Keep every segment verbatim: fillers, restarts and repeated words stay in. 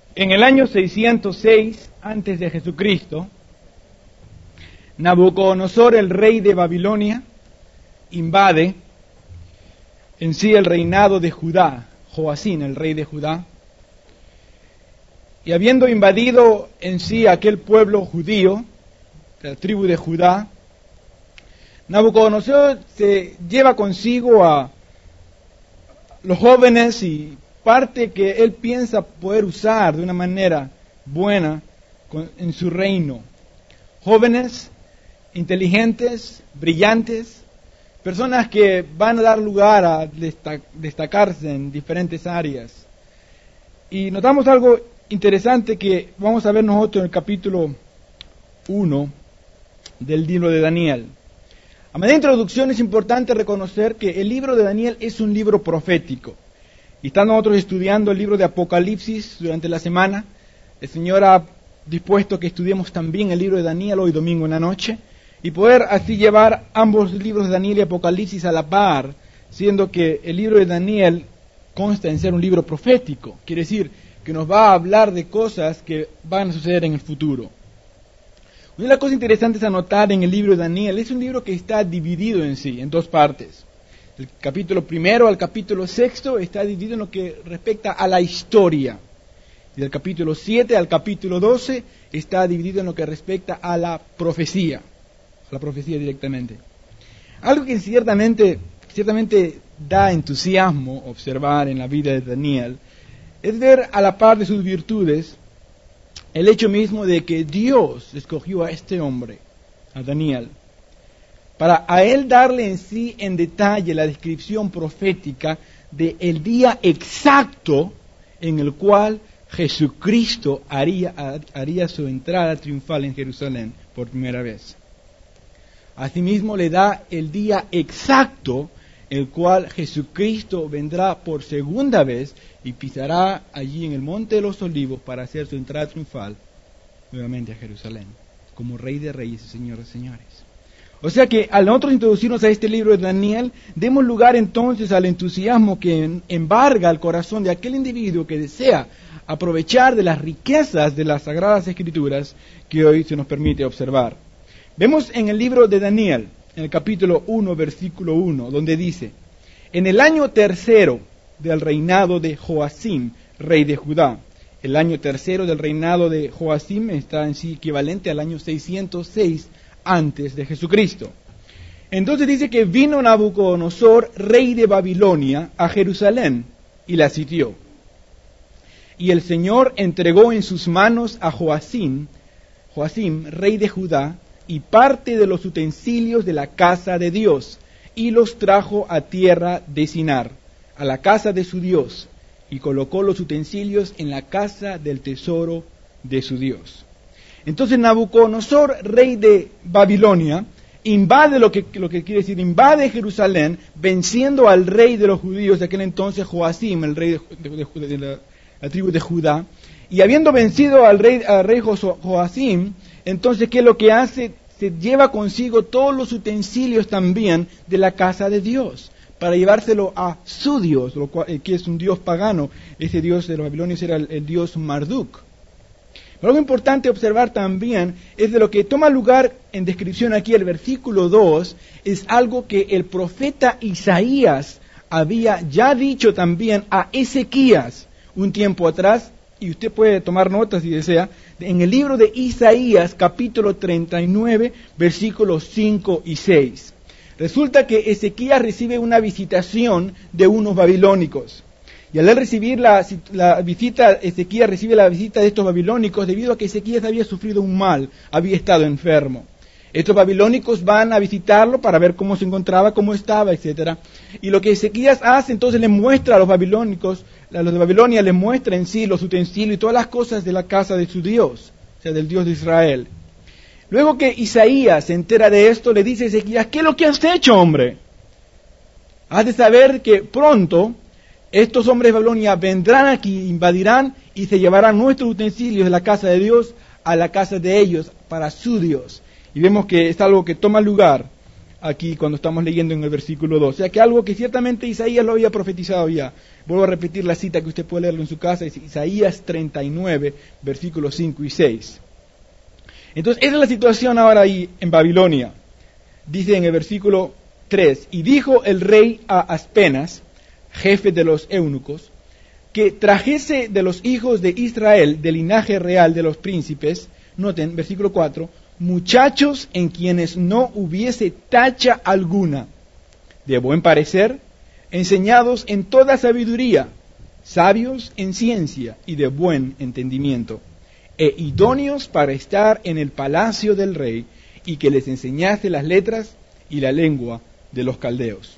En el año seiscientos seis antes de Jesucristo, Nabucodonosor, el rey de Babilonia, invade en sí el reinado de Judá, Joacín, el rey de Judá, y habiendo invadido en sí aquel pueblo judío, la tribu de Judá, Nabucodonosor se lleva consigo a los jóvenes y parte que él piensa poder usar de una manera buena en su reino. Jóvenes, inteligentes, brillantes, personas que van a dar lugar a destacarse en diferentes áreas. Y notamos algo interesante que vamos a ver nosotros en el capítulo uno del libro de Daniel. A manera de introducción es importante reconocer que el libro de Daniel es un libro profético. Y estando nosotros estudiando el libro de Apocalipsis durante la semana, el Señor ha dispuesto que estudiemos también el libro de Daniel hoy domingo en la noche, y poder así llevar ambos libros de Daniel y Apocalipsis a la par, siendo que el libro de Daniel consta en ser un libro profético, quiere decir que nos va a hablar de cosas que van a suceder en el futuro. Una de las cosas interesantes a notar en el libro de Daniel es un libro que está dividido en sí, en dos partes. El capítulo primero al capítulo sexto está dividido en lo que respecta a la historia. Y del capítulo siete al capítulo doce está dividido en lo que respecta a la profecía. A la profecía directamente. Algo que ciertamente, ciertamente da entusiasmo observar en la vida de Daniel es ver a la par de sus virtudes el hecho mismo de que Dios escogió a este hombre, a Daniel, para a él darle en sí en detalle la descripción profética de el día exacto en el cual Jesucristo haría, haría su entrada triunfal en Jerusalén por primera vez. Asimismo le da el día exacto el cual Jesucristo vendrá por segunda vez y pisará allí en el Monte de los Olivos para hacer su entrada triunfal nuevamente a Jerusalén, como Rey de Reyes y Señor de Señores. O sea que al nosotros introducirnos a este libro de Daniel, demos lugar entonces al entusiasmo que embarga el corazón de aquel individuo que desea aprovechar de las riquezas de las Sagradas Escrituras que hoy se nos permite observar. Vemos en el libro de Daniel, en el capítulo uno, versículo uno, donde dice: en el año tercero del reinado de Joacim, rey de Judá. El año tercero del reinado de Joacim está en sí equivalente al año seiscientos seis antes de Jesucristo. Entonces dice que vino Nabucodonosor, rey de Babilonia, a Jerusalén y la sitió. Y el Señor entregó en sus manos a Joacim, Joacim, rey de Judá, y parte de los utensilios de la casa de Dios, y los trajo a tierra de Sinar, a la casa de su Dios, y colocó los utensilios en la casa del tesoro de su Dios. Entonces Nabucodonosor, rey de Babilonia, invade lo que, lo que quiere decir, invade Jerusalén, venciendo al rey de los judíos de aquel entonces, Joacim, el rey de, de, de, de la, la tribu de Judá, y habiendo vencido al rey, al rey Joacim, entonces, ¿qué es lo que hace? Se lleva consigo todos los utensilios también de la casa de Dios, para llevárselo a su Dios, lo cual, que es un Dios pagano. Ese Dios de los babilonios era el, el Dios Marduk. Pero algo importante observar también es de lo que toma lugar en descripción aquí, el versículo dos, es algo que el profeta Isaías había ya dicho también a Ezequías un tiempo atrás, y usted puede tomar notas si desea, en el libro de Isaías, capítulo treinta y nueve, versículos cinco y seis. Resulta que Ezequías recibe una visitación de unos babilónicos. Y al él recibir la, la visita, Ezequías recibe la visita de estos babilónicos debido a que Ezequías había sufrido un mal, había estado enfermo. Estos babilónicos van a visitarlo para ver cómo se encontraba, cómo estaba, etcétera. Y lo que Ezequías hace, entonces le muestra a los babilónicos, a los de Babilonia, les muestra en sí los utensilios y todas las cosas de la casa de su Dios, o sea, del Dios de Israel. Luego que Isaías se entera de esto, le dice a Ezequías: ¿qué es lo que has hecho, hombre? Has de saber que pronto estos hombres de Babilonia vendrán aquí, invadirán y se llevarán nuestros utensilios de la casa de Dios a la casa de ellos para su Dios. Y vemos que es algo que toma lugar aquí cuando estamos leyendo en el versículo dos. O sea que algo que ciertamente Isaías lo había profetizado ya. Vuelvo a repetir la cita que usted puede leerlo en su casa, es Isaías treinta y nueve, versículos cinco y seis. Entonces, esa es la situación ahora ahí en Babilonia. Dice en el versículo tres, y dijo el rey a Aspenas, jefe de los eunucos, que trajese de los hijos de Israel, del linaje real de los príncipes, noten, versículo cuatro, muchachos en quienes no hubiese tacha alguna, de buen parecer, enseñados en toda sabiduría, sabios en ciencia y de buen entendimiento, e idóneos para estar en el palacio del rey, y que les enseñase las letras y la lengua de los caldeos.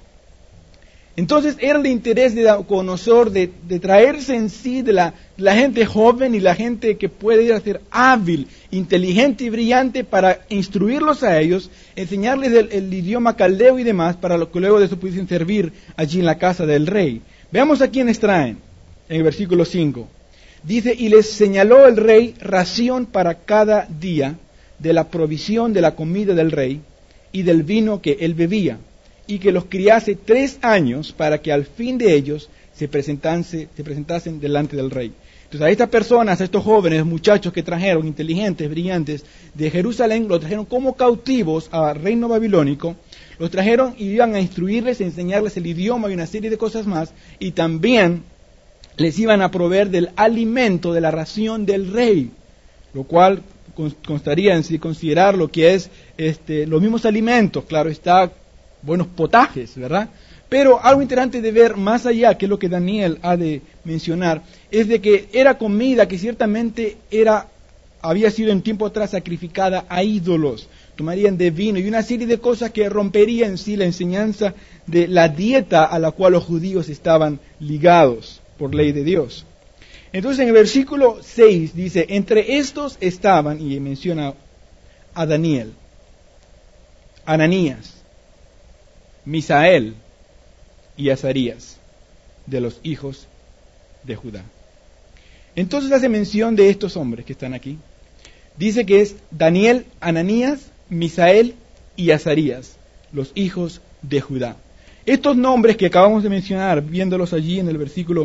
Entonces era el interés de Nabucodonosor de, de traerse en sí de la, la gente joven y la gente que puede ser hábil, inteligente y brillante para instruirlos a ellos, enseñarles el, el idioma caldeo y demás, para lo que luego de eso pudiesen servir allí en la casa del rey. Veamos a quiénes traen en el versículo cinco. Dice, y les señaló el rey ración para cada día de la provisión de la comida del rey y del vino que él bebía, y que los criase tres años para que al fin de ellos se presentase, se presentasen delante del rey. Entonces a estas personas, a estos jóvenes, muchachos que trajeron, inteligentes, brillantes, de Jerusalén, los trajeron como cautivos al reino babilónico, los trajeron y iban a instruirles, a enseñarles el idioma y una serie de cosas más, y también les iban a proveer del alimento, de la ración del rey, lo cual constaría en sí considerar lo que es este, los mismos alimentos, claro está, buenos potajes, ¿verdad? Pero algo interesante de ver más allá, que es lo que Daniel ha de mencionar, es de que era comida que ciertamente era, había sido en tiempo atrás sacrificada a ídolos, tomarían de vino y una serie de cosas que romperían en sí la enseñanza de la dieta a la cual los judíos estaban ligados por ley de Dios. Entonces en el versículo seis dice, entre estos estaban, y menciona a Daniel, Ananías, Misael y Azarías, de los hijos de Judá. Entonces hace mención de estos hombres que están aquí. Dice que es Daniel, Ananías, Misael y Azarías, los hijos de Judá. Estos nombres que acabamos de mencionar, viéndolos allí en el versículo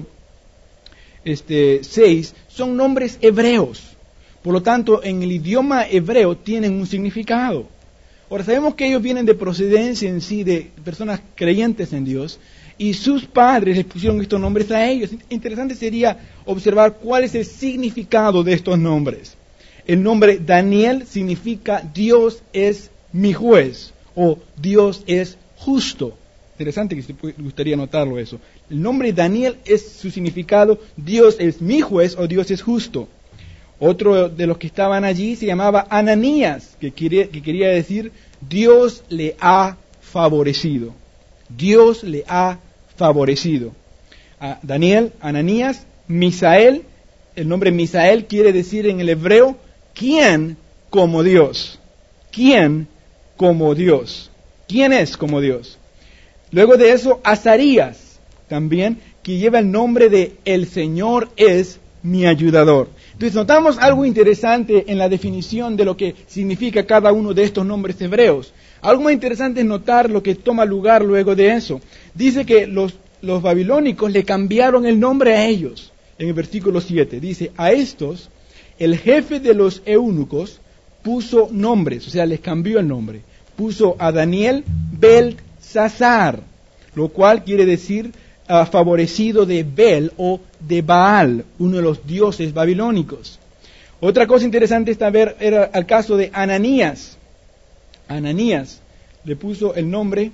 este, seis, son nombres hebreos. Por lo tanto, en el idioma hebreo tienen un significado. Ahora, sabemos que ellos vienen de procedencia en sí, de personas creyentes en Dios, y sus padres les pusieron estos nombres a ellos. Interesante sería observar cuál es el significado de estos nombres. El nombre Daniel significa Dios es mi juez, o Dios es justo. Interesante, que se gustaría notarlo eso. El nombre Daniel es su significado, Dios es mi juez, o Dios es justo. Otro de los que estaban allí se llamaba Ananías, que quería, que quería decir Dios le ha favorecido. Dios le ha favorecido. A Daniel, Ananías, Misael, el nombre Misael quiere decir en el hebreo, ¿quién como Dios? ¿Quién como Dios? ¿Quién es como Dios? Luego de eso, Azarías, también, que lleva el nombre de El Señor es mi ayudador. Entonces notamos algo interesante en la definición de lo que significa cada uno de estos nombres hebreos. Algo más interesante es notar lo que toma lugar luego de eso. Dice que los, los babilónicos le cambiaron el nombre a ellos. En el versículo siete dice, a estos el jefe de los eunucos puso nombres, o sea, les cambió el nombre. Puso a Daniel Belsasar, lo cual quiere decir Uh, favorecido de Bel o de Baal, uno de los dioses babilónicos. Otra cosa interesante está ver era el caso de Ananías. Ananías le puso el nombre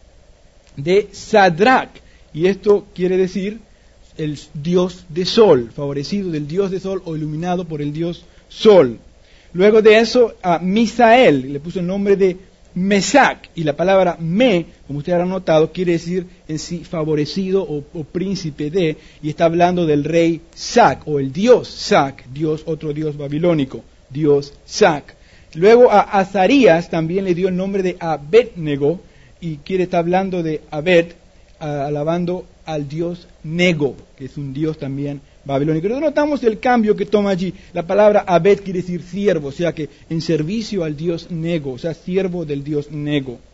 de Sadrach, y esto quiere decir el dios de sol, favorecido del dios de sol o iluminado por el dios sol. Luego de eso a Misael le puso el nombre de Mesac, y la palabra me, como ustedes habrán notado, quiere decir en sí favorecido o, o príncipe de, y está hablando del rey Sac, o el dios Sac, dios, otro dios babilónico, dios Sac. Luego a Azarías también le dio el nombre de Abednego, y quiere estar hablando de Abed, a, alabando al dios Nego, que es un dios también babilónico. Pero notamos el cambio que toma allí. La palabra Abed quiere decir siervo, o sea que en servicio al dios Nego, o sea, siervo del dios Nego.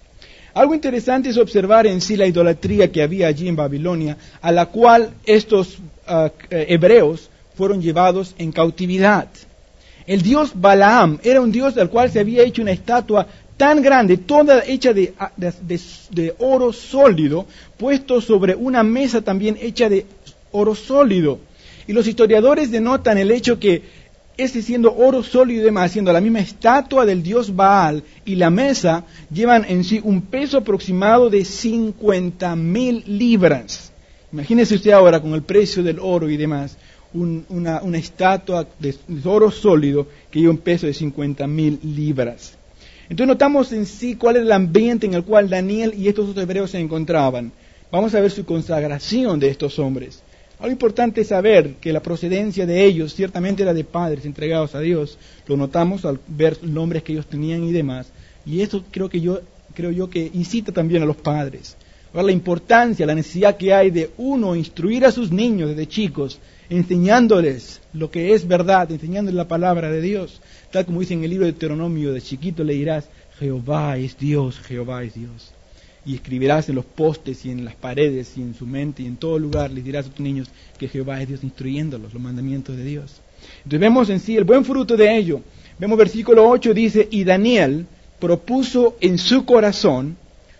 Algo interesante es observar en sí la idolatría que había allí en Babilonia, a la cual estos uh, hebreos fueron llevados en cautividad. El dios Balaam era un dios del cual se había hecho una estatua tan grande, toda hecha de, de, de, de oro sólido, puesto sobre una mesa también hecha de oro sólido. Y los historiadores denotan el hecho que este siendo oro sólido y demás, siendo la misma estatua del dios Baal y la mesa, llevan en sí un peso aproximado de cincuenta mil libras. Imagínese usted ahora con el precio del oro y demás, un, una, una estatua de oro sólido que lleva un peso de cincuenta mil libras. Entonces notamos en sí cuál es el ambiente en el cual Daniel y estos otros hebreos se encontraban. Vamos a ver su consagración de estos hombres. Algo importante es saber que la procedencia de ellos ciertamente era de padres entregados a Dios. Lo notamos al ver los nombres que ellos tenían y demás. Y eso creo que yo creo yo que incita también a los padres. Ahora, la importancia, la necesidad que hay de uno instruir a sus niños desde chicos, enseñándoles lo que es verdad, enseñándoles la palabra de Dios. Tal como dice en el libro de Deuteronomio, de chiquito le dirás, Jehová es Dios, Jehová es Dios. Y escribirás en los postes y en las paredes y en su mente y en todo lugar, les dirás a tus niños que Jehová es Dios, instruyéndolos, los mandamientos de Dios. Entonces vemos en sí el buen fruto de ello. Vemos versículo ocho, dice, y Daniel propuso en su corazón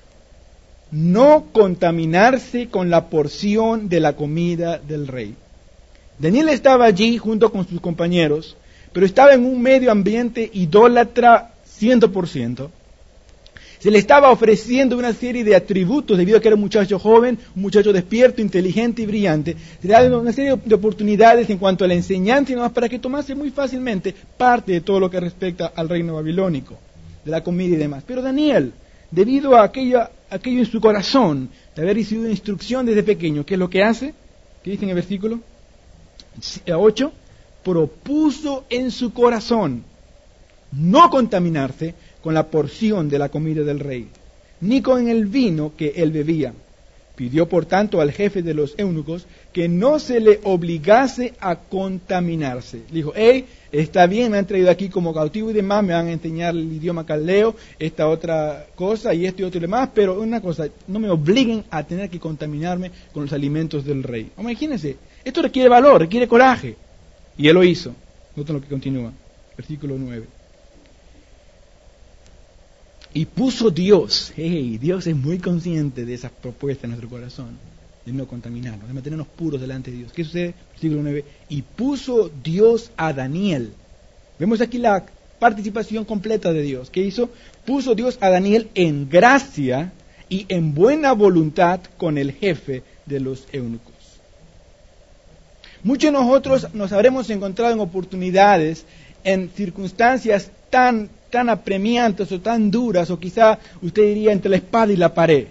no contaminarse con la porción de la comida del rey. Daniel estaba allí junto con sus compañeros, pero estaba en un medio ambiente idólatra ciento por ciento. Se le estaba ofreciendo una serie de atributos debido a que era un muchacho joven, un muchacho despierto, inteligente y brillante. Se le daba una serie de oportunidades en cuanto a la enseñanza y demás para que tomase muy fácilmente parte de todo lo que respecta al reino babilónico, de la comida y demás. Pero Daniel, debido a aquello, aquello en su corazón, de haber recibido una instrucción desde pequeño, ¿qué es lo que hace? ¿Qué dice en el versículo ocho? Propuso en su corazón no contaminarse con la porción de la comida del rey, ni con el vino que él bebía. Pidió por tanto al jefe de los eunucos que no se le obligase a contaminarse. Le dijo, hey, está bien, me han traído aquí como cautivo y demás, me van a enseñar el idioma caldeo, esta otra cosa y esto y otro y demás, pero una cosa, no me obliguen a tener que contaminarme con los alimentos del rey. Imagínense, esto requiere valor, requiere coraje. Y él lo hizo. Noten lo que continúa, versículo nueve. Y puso Dios, hey, Dios es muy consciente de esas propuestas en nuestro corazón, de no contaminarnos, de mantenernos puros delante de Dios. ¿Qué sucede? Versículo nueve. Y puso Dios a Daniel. Vemos aquí la participación completa de Dios. ¿Qué hizo? Puso Dios a Daniel en gracia y en buena voluntad con el jefe de los eunucos. Muchos de nosotros nos habremos encontrado en oportunidades, en circunstancias tan tan apremiantes o tan duras, o quizá usted diría entre la espada y la pared.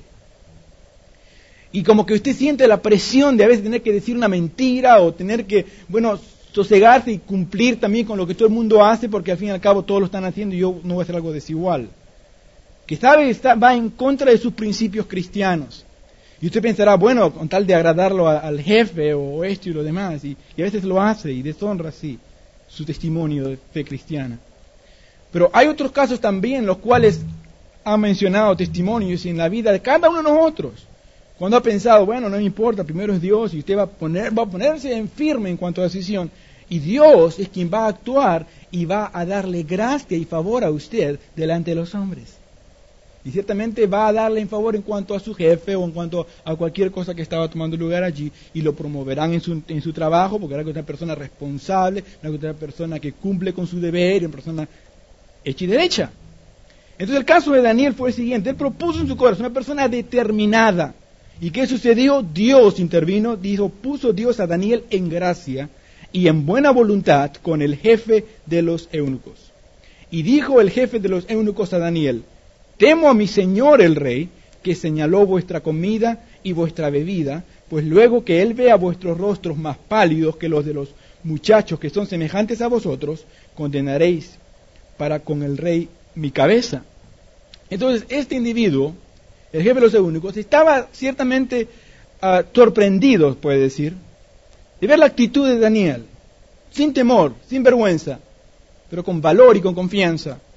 Y como que usted siente la presión de a veces tener que decir una mentira, o tener que, bueno, sosegarse y cumplir también con lo que todo el mundo hace, porque al fin y al cabo todos lo están haciendo y yo no voy a hacer algo desigual. Que sabe, está, va en contra de sus principios cristianos. Y usted pensará, bueno, con tal de agradarlo a, al jefe, o esto y lo demás, y, y a veces lo hace y deshonra así su testimonio de fe cristiana. Pero hay otros casos también, los cuales han mencionado testimonios en la vida de cada uno de nosotros. Cuando ha pensado, bueno, no me importa, primero es Dios, y usted va a, poner, va a ponerse en firme en cuanto a la decisión. Y Dios es quien va a actuar y va a darle gracia y favor a usted delante de los hombres. Y ciertamente va a darle en favor en cuanto a su jefe o en cuanto a cualquier cosa que estaba tomando lugar allí, y lo promoverán en su, en su trabajo, porque era una persona responsable, una persona que cumple con su deber, una persona hecha y derecha. Entonces el caso de Daniel fue el siguiente. Él propuso en su corazón, una persona determinada. ¿Y qué sucedió? Dios intervino, dijo, puso Dios a Daniel en gracia y en buena voluntad con el jefe de los eunucos. Y dijo el jefe de los eunucos a Daniel, temo a mi señor el rey, que señaló vuestra comida y vuestra bebida, pues luego que él vea vuestros rostros más pálidos que los de los muchachos que son semejantes a vosotros, condenaréis para con el rey mi cabeza. Entonces este individuo, el jefe de los eunucos, estaba ciertamente uh, sorprendido, puede decir, de ver la actitud de Daniel, sin temor, sin vergüenza, pero con valor y con confianza,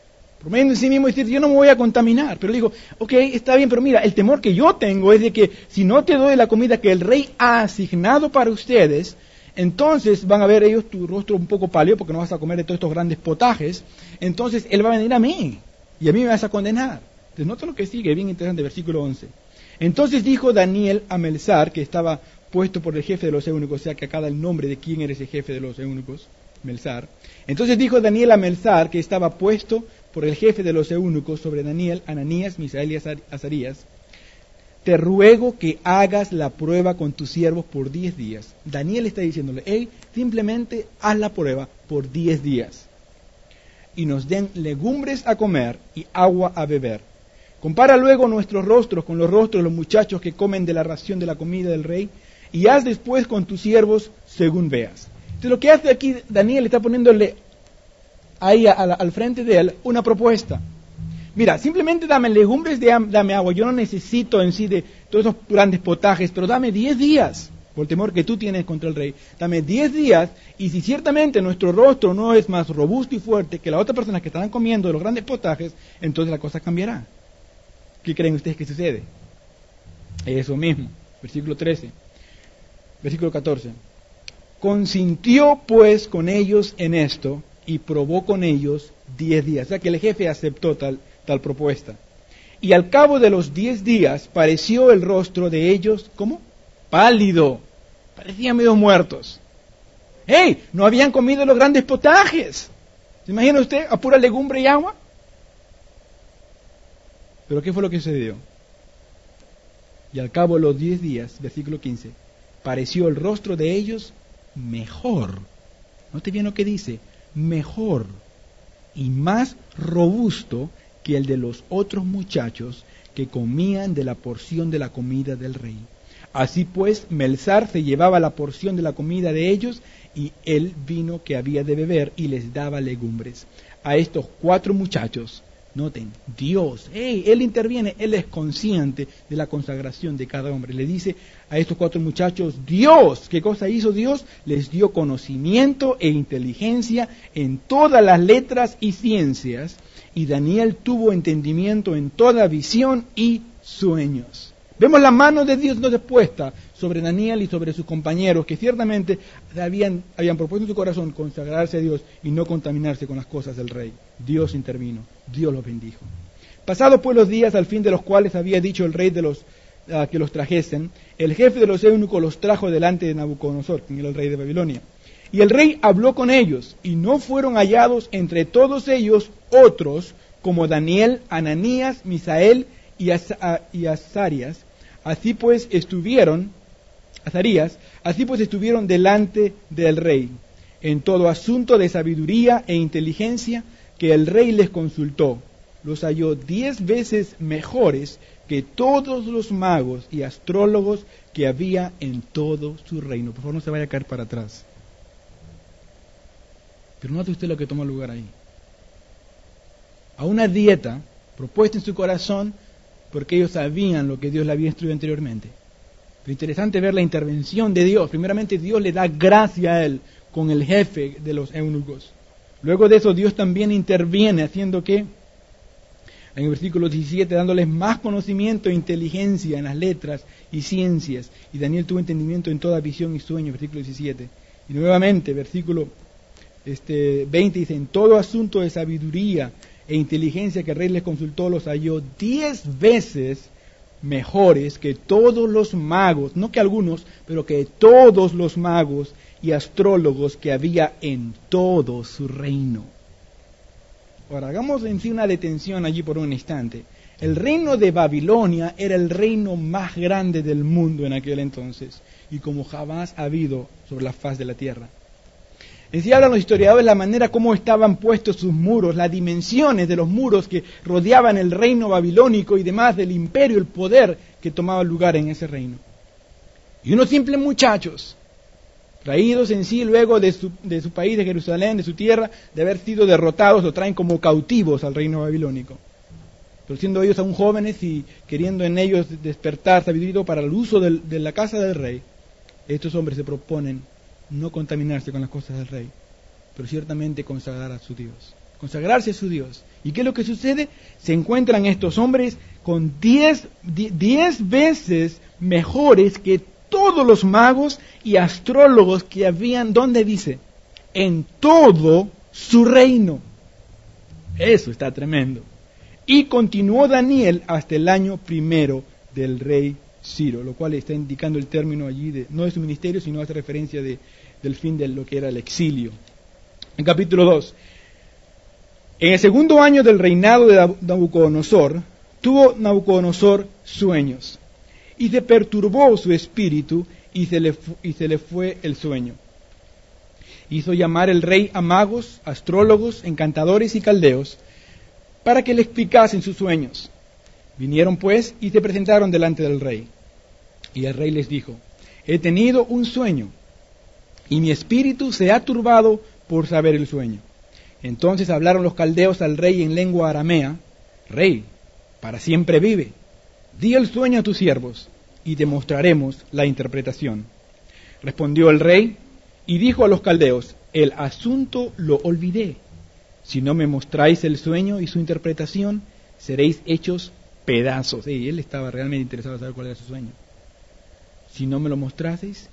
Prometiendo en sí mismo decir, yo no me voy a contaminar. Pero dijo, ok, está bien, pero mira, el temor que yo tengo es de que si no te doy la comida que el rey ha asignado para ustedes, entonces van a ver ellos tu rostro un poco pálido porque no vas a comer de todos estos grandes potajes. Entonces él va a venir a mí y a mí me vas a condenar. Entonces nota lo que sigue, bien interesante, versículo once. Entonces dijo Daniel a Melzar, que estaba puesto por el jefe de los eunucos, o sea que acá da el nombre de quién era ese jefe de los eunucos, Melzar. Entonces dijo Daniel a Melzar, que estaba puesto por el jefe de los eunucos sobre Daniel, Ananías, Misael y Azarías, te ruego que hagas la prueba con tus siervos por diez días. Daniel está diciéndole, hey, simplemente haz la prueba por diez días. Y nos den legumbres a comer y agua a beber. Compara luego nuestros rostros con los rostros de los muchachos que comen de la ración de la comida del rey, y haz después con tus siervos según veas. Entonces lo que hace aquí Daniel está poniéndole ahí a, a, al frente de él una propuesta. Mira, simplemente dame legumbres, de, dame agua. Yo no necesito en sí de todos esos grandes potajes, pero dame diez días, por el temor que tú tienes contra el rey. Dame diez días, y si ciertamente nuestro rostro no es más robusto y fuerte que las otras personas que están comiendo de los grandes potajes, entonces la cosa cambiará. ¿Qué creen ustedes que sucede? Eso mismo, versículo trece, versículo catorce. Consintió pues con ellos en esto, y probó con ellos diez días. O sea que el jefe aceptó tal, tal propuesta. Y al cabo de los diez días pareció el rostro de ellos, ¿cómo? Pálido. Parecían medio muertos. ¡Hey! No habían comido los grandes potajes. ¿Se imagina usted? A pura legumbre y agua. Pero ¿qué fue lo que sucedió? Y al cabo de los diez días, versículo quince, pareció el rostro de ellos mejor. Note bien lo que dice. Mejor y más robusto que el de los otros muchachos que comían de la porción de la comida del rey. Así pues, Melzar se llevaba la porción de la comida de ellos y el vino que había de beber y les daba legumbres. A estos cuatro muchachos, noten, Dios, hey, Él interviene, Él es consciente de la consagración de cada hombre. Le dice a estos cuatro muchachos, Dios, ¿qué cosa hizo Dios? Les dio conocimiento e inteligencia en todas las letras y ciencias, y Daniel tuvo entendimiento en toda visión y sueños. Vemos la mano de Dios no dispuesta sobre Daniel y sobre sus compañeros, que ciertamente habían, habían propuesto en su corazón consagrarse a Dios y no contaminarse con las cosas del rey. Dios intervino, Dios los bendijo. Pasados pues los días, al fin de los cuales había dicho el rey de los uh, que los trajesen, el jefe de los eunucos los trajo delante de Nabucodonosor, quien era el rey de Babilonia. Y el rey habló con ellos, y no fueron hallados entre todos ellos otros como Daniel, Ananías, Misael y, As- y Azarías. Así pues estuvieron, Azarías, así pues estuvieron delante del rey, en todo asunto de sabiduría e inteligencia que el rey les consultó. Los halló diez veces mejores que todos los magos y astrólogos que había en todo su reino. Por favor, no se vaya a caer para atrás. Pero note usted lo que toma lugar ahí. A una dieta propuesta en su corazón porque ellos sabían lo que Dios le había instruido anteriormente. Pero interesante ver la intervención de Dios. Primeramente Dios le da gracia a él con el jefe de los eunucos. Luego de eso Dios también interviene haciendo que, en el versículo diecisiete, dándoles más conocimiento e inteligencia en las letras y ciencias. Y Daniel tuvo entendimiento en toda visión y sueño, versículo diecisiete. Y nuevamente, versículo este, veinte dice, en todo asunto de sabiduría e inteligencia que el rey les consultó, los halló diez veces mejores que todos los magos, no que algunos, pero que todos los magos y astrólogos que había en todo su reino. Ahora, hagamos en sí una detención allí por un instante. El reino de Babilonia era el reino más grande del mundo en aquel entonces, y como jamás ha habido sobre la faz de la tierra. En sí hablan los historiadores la manera como estaban puestos sus muros, las dimensiones de los muros que rodeaban el reino babilónico y demás del imperio, el poder que tomaba lugar en ese reino. Y unos simples muchachos, traídos en sí luego de su, de su país, de Jerusalén, de su tierra, de haber sido derrotados, lo traen como cautivos al reino babilónico. Pero siendo ellos aún jóvenes y queriendo en ellos despertar sabiduría para el uso del, de la casa del rey, estos hombres se proponen no contaminarse con las cosas del rey, pero ciertamente consagrar a su Dios. consagrarse a su Dios. ¿Y qué es lo que sucede? Se encuentran estos hombres con diez, diez veces mejores que todos los magos y astrólogos que habían, ¿dónde dice? En todo su reino. Eso está tremendo. Y continuó Daniel hasta el año primero del rey Ciro, lo cual está indicando el término allí, de, no de su ministerio, sino hace referencia de, del fin de lo que era el exilio. En capítulo dos. En el segundo año del reinado de Nabucodonosor, tuvo Nabucodonosor sueños, y se perturbó su espíritu, y se le, fu- y se le fue el sueño. Hizo llamar el rey a magos, astrólogos, encantadores y caldeos, para que le explicasen sus sueños. Vinieron pues y se presentaron delante del rey. Y el rey les dijo: he tenido un sueño, y mi espíritu se ha turbado por saber el sueño. Entonces hablaron los caldeos al rey en lengua aramea: Rey, para siempre vive. Di el sueño a tus siervos, y te mostraremos la interpretación. Respondió el rey, y dijo a los caldeos: el asunto lo olvidé. Si no me mostráis el sueño y su interpretación, seréis hechos pedazos. Y él estaba realmente interesado en saber cuál era su sueño. Si no me lo mostraseis,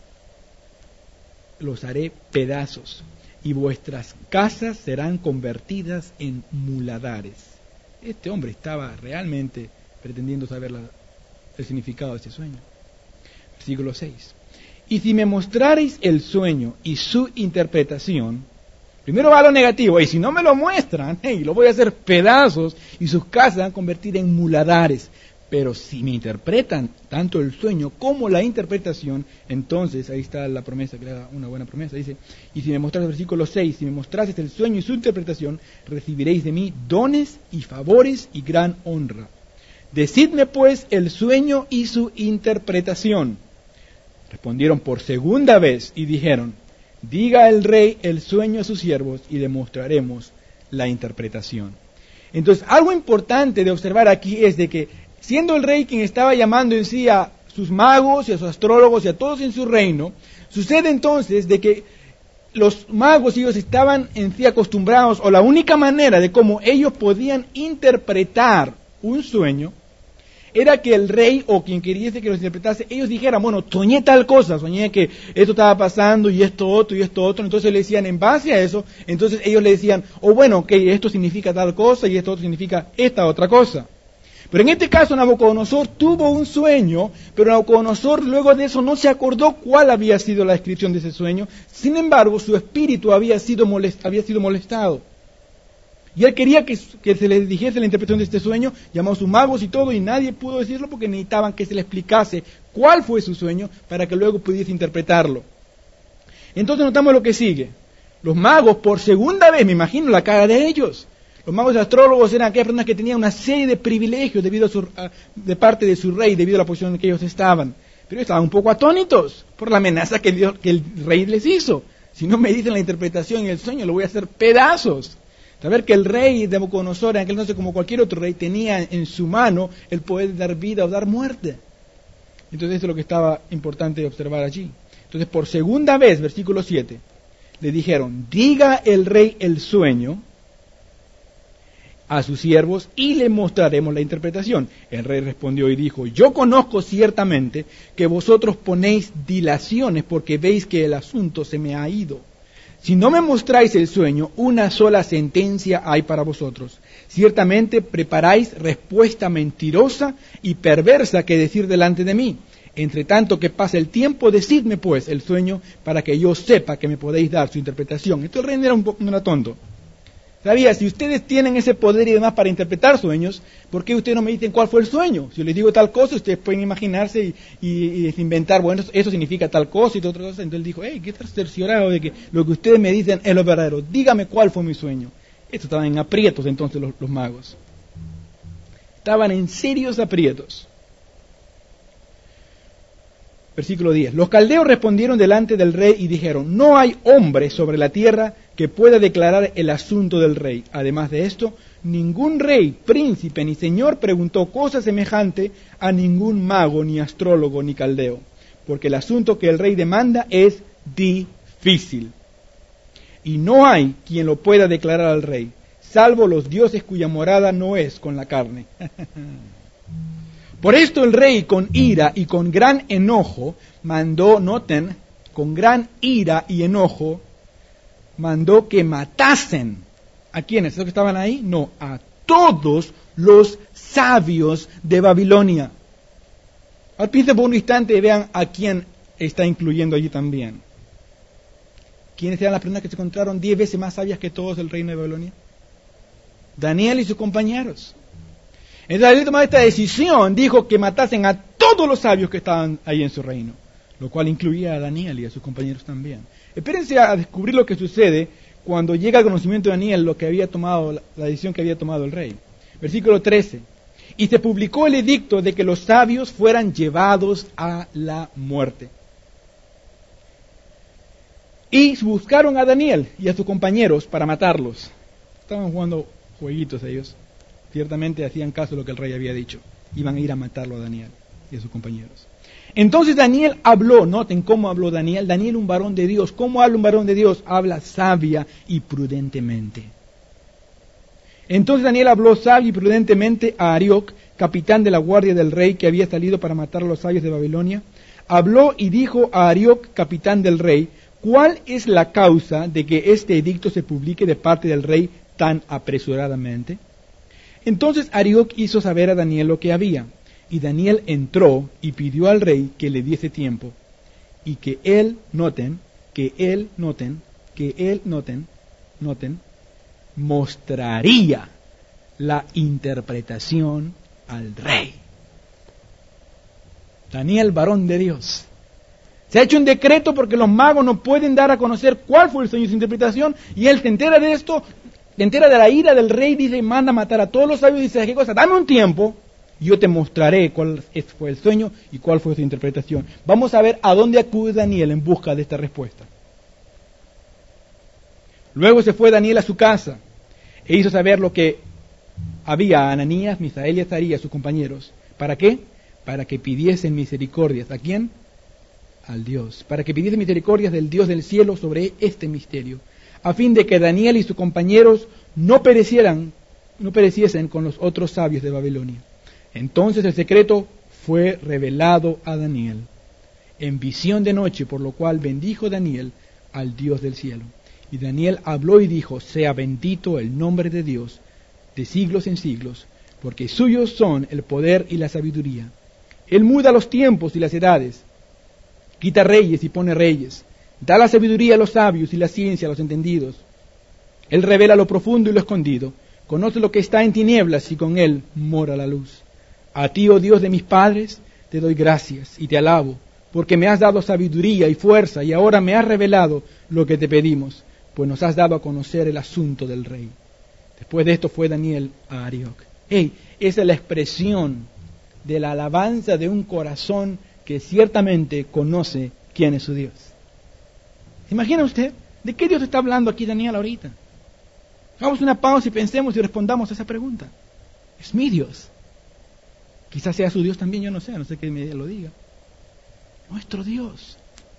los haré pedazos, y vuestras casas serán convertidas en muladares. Este hombre estaba realmente pretendiendo saber la, el significado de este sueño. Versículo seis. Y si me mostrareis el sueño y su interpretación, primero va lo negativo, y si no me lo muestran, hey, lo voy a hacer pedazos, y sus casas se van a convertir en muladares. Pero si me interpretan tanto el sueño como la interpretación, entonces ahí está la promesa, que era una buena promesa. Dice: y si me mostrases, versículo seis, si me mostrases el sueño y su interpretación, recibiréis de mí dones y favores y gran honra. Decidme pues el sueño y su interpretación. Respondieron por segunda vez y dijeron: diga el rey el sueño a sus siervos y le mostraremos la interpretación. Entonces, algo importante de observar aquí es de que, siendo el rey quien estaba llamando en sí a sus magos y a sus astrólogos y a todos en su reino, sucede entonces de que los magos ellos estaban en sí acostumbrados, o la única manera de cómo ellos podían interpretar un sueño, era que el rey o quien queriese que los interpretase, ellos dijeran: bueno, soñé tal cosa, soñé que esto estaba pasando y esto otro y esto otro. Entonces le decían, en base a eso, entonces ellos le decían: o oh, bueno, que okay, esto significa tal cosa y esto otro significa esta otra cosa. Pero en este caso Nabucodonosor tuvo un sueño, pero Nabucodonosor luego de eso no se acordó cuál había sido la descripción de ese sueño. Sin embargo, su espíritu había sido, molest, había sido molestado. Y él quería que, que se le dijese la interpretación de este sueño, llamó a sus magos y todo, y nadie pudo decirlo porque necesitaban que se le explicase cuál fue su sueño para que luego pudiese interpretarlo. Entonces notamos lo que sigue. Los magos, por segunda vez, me imagino la cara de ellos. Los magos y astrólogos eran aquellas personas que tenían una serie de privilegios debido a su, a, de parte de su rey, debido a la posición en que ellos estaban. Pero estaban un poco atónitos por la amenaza que, Dios, que el rey les hizo. Si no me dicen la interpretación y el sueño, lo voy a hacer pedazos. Saber que el rey de Nabucodonosor, en aquel entonces como cualquier otro rey, tenía en su mano el poder dar vida o dar muerte. Entonces eso es lo que estaba importante observar allí. Entonces por segunda vez, versículo siete, le dijeron: diga el rey el sueño a sus siervos y le mostraremos la interpretación. El rey respondió y dijo: yo conozco ciertamente que vosotros ponéis dilaciones porque veis que el asunto se me ha ido. Si no me mostráis el sueño, una sola sentencia hay para vosotros. Ciertamente preparáis respuesta mentirosa y perversa que decir delante de mí. Entre tanto que pasa el tiempo, decidme pues el sueño para que yo sepa que me podéis dar su interpretación. Esto el rey no era, un poco, no era tonto. Sabía, si ustedes tienen ese poder y demás para interpretar sueños, ¿por qué ustedes no me dicen cuál fue el sueño? Si yo les digo tal cosa, ustedes pueden imaginarse y, y, y inventar, bueno, eso, eso significa tal cosa y tal otra cosa. Entonces él dijo: hey, ¿qué estás cerciorado de que lo que ustedes me dicen es lo verdadero? Dígame cuál fue mi sueño. Estos estaban en aprietos entonces los, los magos. Estaban en serios aprietos. Versículo diez. Los caldeos respondieron delante del rey y dijeron: no hay hombre sobre la tierra que pueda declarar el asunto del rey. Además de esto, ningún rey, príncipe ni señor preguntó cosa semejante a ningún mago, ni astrólogo, ni caldeo, porque el asunto que el rey demanda es difícil. Y no hay quien lo pueda declarar al rey, salvo los dioses cuya morada no es con la carne. Por esto el rey, con ira y con gran enojo, mandó, noten, con gran ira y enojo, mandó que matasen. ¿A quiénes? ¿Esos que estaban ahí? No, a todos los sabios de Babilonia. Ahora piensen por un instante y vean a quién está incluyendo allí también. ¿Quiénes eran las personas que se encontraron diez veces más sabias que todos el reino de Babilonia? Daniel y sus compañeros. Entonces, al tomar esta decisión, dijo que matasen a todos los sabios que estaban ahí en su reino, lo cual incluía a Daniel y a sus compañeros también. Espérense a descubrir lo que sucede cuando llega al conocimiento de Daniel lo que había tomado, la decisión que había tomado el rey. Versículo trece. Y se publicó el edicto de que los sabios fueran llevados a la muerte. Y buscaron a Daniel y a sus compañeros para matarlos. Estaban jugando jueguitos ellos. Ciertamente hacían caso de lo que el rey había dicho. Iban a ir a matarlo a Daniel y a sus compañeros. Entonces Daniel habló, noten cómo habló Daniel. Daniel, un varón de Dios. ¿Cómo habla un varón de Dios? Habla sabia y prudentemente. Entonces Daniel habló sabia y prudentemente a Arioc, capitán de la guardia del rey, que había salido para matar a los sabios de Babilonia. Habló y dijo a Arioc, capitán del rey, ¿cuál es la causa de que este edicto se publique de parte del rey tan apresuradamente? Entonces Arioc hizo saber a Daniel lo que había, y Daniel entró y pidió al rey que le diese tiempo, y que él, noten, que él, noten, que él, noten, noten, mostraría la interpretación al rey. Daniel, varón de Dios. Se ha hecho un decreto porque los magos no pueden dar a conocer cuál fue el sueño y su interpretación, y él se entera de esto, se entera de la ira del rey, dice, y manda a matar a todos los sabios, y dice, ¿qué cosa? Dame un tiempo, y yo te mostraré cuál fue el sueño y cuál fue su interpretación. Vamos a ver a dónde acude Daniel en busca de esta respuesta. Luego se fue Daniel a su casa, e hizo saber lo que había a Ananías, Misael y Azarías, sus compañeros. ¿Para qué? Para que pidiesen misericordias. ¿A quién? Al Dios. Para que pidiesen misericordias del Dios del cielo sobre este misterio, a fin de que Daniel y sus compañeros no perecieran, no pereciesen con los otros sabios de Babilonia. Entonces el secreto fue revelado a Daniel en visión de noche, por lo cual bendijo Daniel al Dios del cielo. Y Daniel habló y dijo, sea bendito el nombre de Dios de siglos en siglos, porque suyos son el poder y la sabiduría. Él muda los tiempos y las edades, quita reyes y pone reyes, da la sabiduría a los sabios y la ciencia a los entendidos. Él revela lo profundo y lo escondido, conoce lo que está en tinieblas y con él mora la luz. A ti, oh Dios de mis padres, te doy gracias y te alabo, porque me has dado sabiduría y fuerza y ahora me has revelado lo que te pedimos, pues nos has dado a conocer el asunto del rey. Después de esto fue Daniel a Arioc. Hey, esa es la expresión de la alabanza de un corazón que ciertamente conoce quién es su Dios. ¿Se imagina usted? ¿De qué Dios está hablando aquí Daniel ahorita? Hagamos una pausa y pensemos y respondamos a esa pregunta. Es mi Dios. Quizás sea su Dios también, yo no sé, no sé que me lo diga. Nuestro Dios.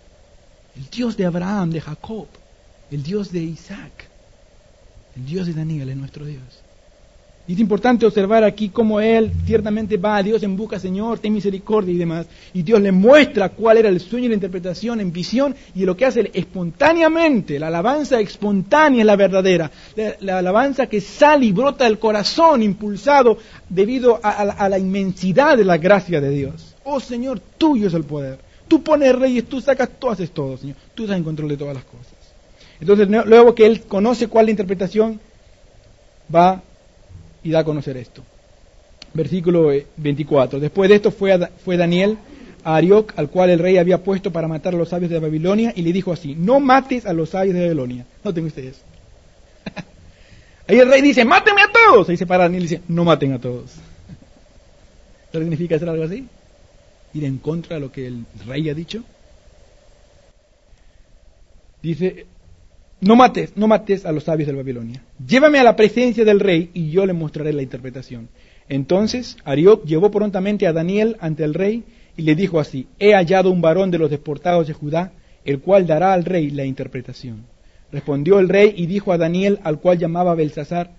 El Dios de Abraham, de Jacob. El Dios de Isaac. El Dios de Daniel es nuestro Dios. Y es importante observar aquí cómo él ciertamente va a Dios en busca, Señor, ten misericordia y demás. Y Dios le muestra cuál era el sueño y la interpretación en visión, y lo que hace espontáneamente, la alabanza espontánea es la verdadera. La, la alabanza que sale y brota del corazón, impulsado debido a, a, a la inmensidad de la gracia de Dios. Oh Señor, tuyo es el poder. Tú pones reyes, tú sacas, tú haces todo, Señor. Tú estás en control de todas las cosas. Entonces, luego que él conoce cuál es la interpretación, va y da a conocer esto. Versículo veinticuatro. Después de esto fue, a, fue Daniel a Arioc, al cual el rey había puesto para matar a los sabios de Babilonia, y le dijo así, no mates a los sabios de Babilonia. Noten ustedes. Ahí el rey dice, mátenme a todos. Ahí se para Daniel y dice, no maten a todos. ¿Qué significa hacer algo así? Ir en contra de lo que el rey ha dicho. Dice, no mates, no mates a los sabios de Babilonia. Llévame a la presencia del rey y yo le mostraré la interpretación. Entonces Arioc llevó prontamente a Daniel ante el rey y le dijo así, he hallado un varón de los deportados de Judá, el cual dará al rey la interpretación. Respondió el rey y dijo a Daniel, al cual llamaba Belsasar,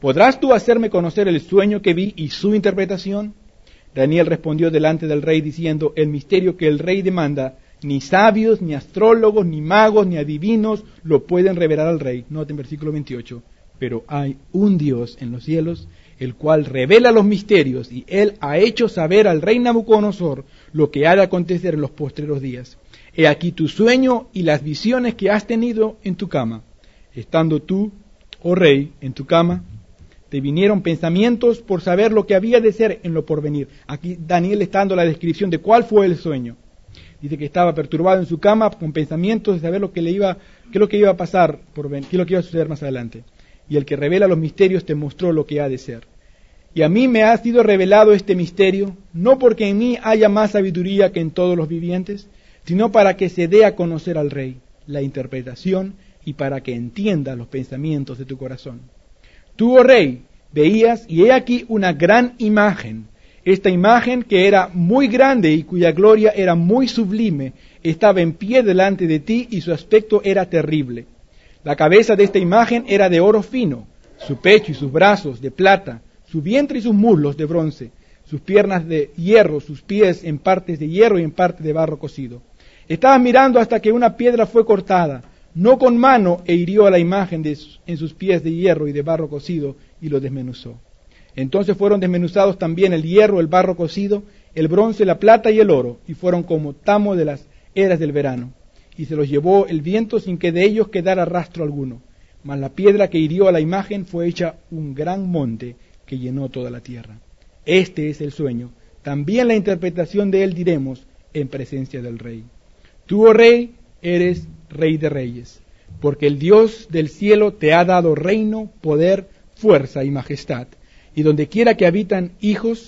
¿podrás tú hacerme conocer el sueño que vi y su interpretación? Daniel respondió delante del rey diciendo, el misterio que el rey demanda, ni sabios, ni astrólogos, ni magos, ni adivinos lo pueden revelar al rey. Noten versículo veintiocho. Pero hay un Dios en los cielos, el cual revela los misterios, y él ha hecho saber al rey Nabucodonosor lo que ha de acontecer en los postreros días. He aquí tu sueño y las visiones que has tenido en tu cama. Estando tú, oh rey, en tu cama, te vinieron pensamientos por saber lo que había de ser en lo porvenir. Aquí Daniel está dando la descripción de cuál fue el sueño. Dice que estaba perturbado en su cama con pensamientos de saber lo que le iba, qué es lo que iba a pasar, por, qué es lo que iba a suceder más adelante. Y el que revela los misterios te mostró lo que ha de ser. Y a mí me ha sido revelado este misterio, no porque en mí haya más sabiduría que en todos los vivientes, sino para que se dé a conocer al rey la interpretación y para que entienda los pensamientos de tu corazón. Tú, oh rey, veías, y he aquí una gran imagen. Esta imagen, que era muy grande y cuya gloria era muy sublime, estaba en pie delante de ti y su aspecto era terrible. La cabeza de esta imagen era de oro fino, su pecho y sus brazos de plata, su vientre y sus muslos de bronce, sus piernas de hierro, sus pies en partes de hierro y en parte de barro cocido. Estaba mirando hasta que una piedra fue cortada, no con mano, e hirió a la imagen de sus, en sus pies de hierro y de barro cocido, y lo desmenuzó. Entonces fueron desmenuzados también el hierro, el barro cocido, el bronce, la plata y el oro, y fueron como tamo de las eras del verano. Y se los llevó el viento sin que de ellos quedara rastro alguno. Mas la piedra que hirió a la imagen fue hecha un gran monte que llenó toda la tierra. Este es el sueño. También la interpretación de él diremos en presencia del rey. Tú, oh rey, eres rey de reyes, porque el Dios del cielo te ha dado reino, poder, fuerza y majestad. Y donde quiera que habitan hijos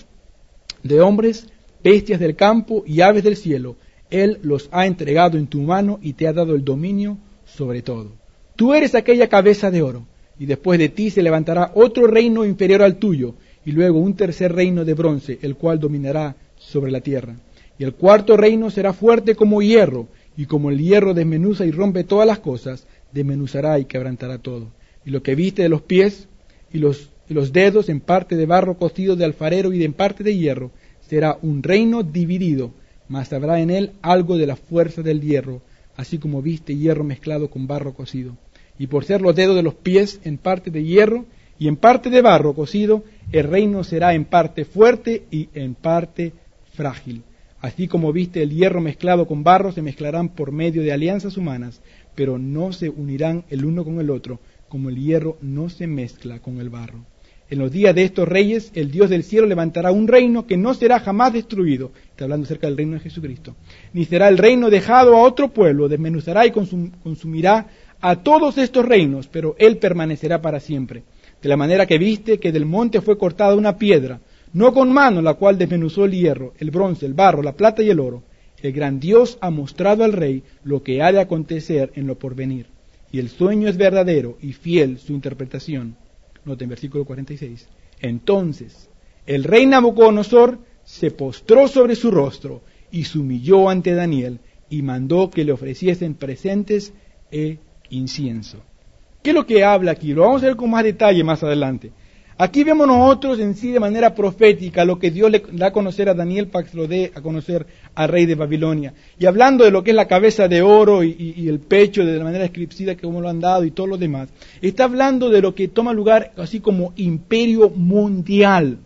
de hombres, bestias del campo y aves del cielo, Él los ha entregado en tu mano y te ha dado el dominio sobre todo. Tú eres aquella cabeza de oro, y después de ti se levantará otro reino inferior al tuyo, y luego un tercer reino de bronce, el cual dominará sobre la tierra. Y el cuarto reino será fuerte como hierro, y como el hierro desmenuza y rompe todas las cosas, desmenuzará y quebrantará todo. Y lo que viste de los pies y los, y los dedos en parte de barro cocido de alfarero y en parte de hierro, será un reino dividido, mas habrá en él algo de la fuerza del hierro, así como viste hierro mezclado con barro cocido. Y por ser los dedos de los pies en parte de hierro y en parte de barro cocido, el reino será en parte fuerte y en parte frágil. Así como viste el hierro mezclado con barro, se mezclarán por medio de alianzas humanas, pero no se unirán el uno con el otro, como el hierro no se mezcla con el barro. En los días de estos reyes, el Dios del cielo levantará un reino que no será jamás destruido. Está hablando acerca del reino de Jesucristo. Ni será el reino dejado a otro pueblo, desmenuzará y consum- consumirá a todos estos reinos, pero él permanecerá para siempre. De la manera que viste que del monte fue cortada una piedra, no con mano, la cual desmenuzó el hierro, el bronce, el barro, la plata y el oro. El gran Dios ha mostrado al rey lo que ha de acontecer en lo porvenir. Y el sueño es verdadero y fiel su interpretación. Noten versículo cuarenta y seis. Entonces el rey Nabucodonosor se postró sobre su rostro y se humilló ante Daniel y mandó que le ofreciesen presentes e incienso. ¿Qué es lo que habla aquí? Lo vamos a ver con más detalle más adelante. Aquí vemos nosotros en sí de manera profética lo que Dios le da a conocer a Daniel para que se lo dé a conocer al rey de Babilonia. Y hablando de lo que es la cabeza de oro y, y, y el pecho de la manera descriptiva que como lo han dado y todo lo demás, está hablando de lo que toma lugar así como imperio mundial.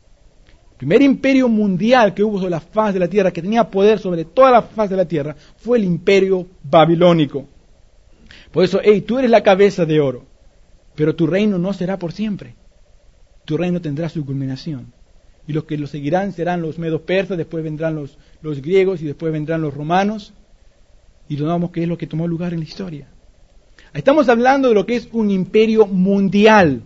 El primer imperio mundial que hubo sobre la faz de la tierra, que tenía poder sobre toda la faz de la tierra, fue el imperio babilónico. Por eso, hey, tú eres la cabeza de oro, pero tu reino no será por siempre. Tu reino tendrá su culminación. Y los que lo seguirán serán los medos persas, después vendrán los, los griegos y después vendrán los romanos. Y notamos que es lo que tomó lugar en la historia. Estamos hablando de lo que es un imperio mundial.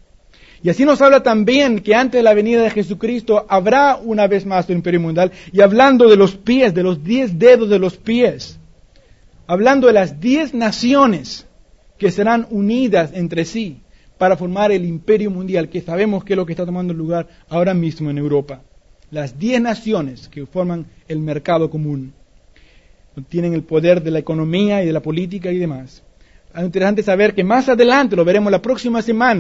Y así nos habla también que antes de la venida de Jesucristo habrá una vez más un imperio mundial. Y hablando de los pies, de los diez dedos de los pies. Hablando de las diez naciones que serán unidas entre sí para formar el imperio mundial, que sabemos que es lo que está tomando lugar ahora mismo en Europa. Las diez naciones que forman el mercado común. Tienen el poder de la economía y de la política y demás. Es interesante saber que más adelante, lo veremos la próxima semana,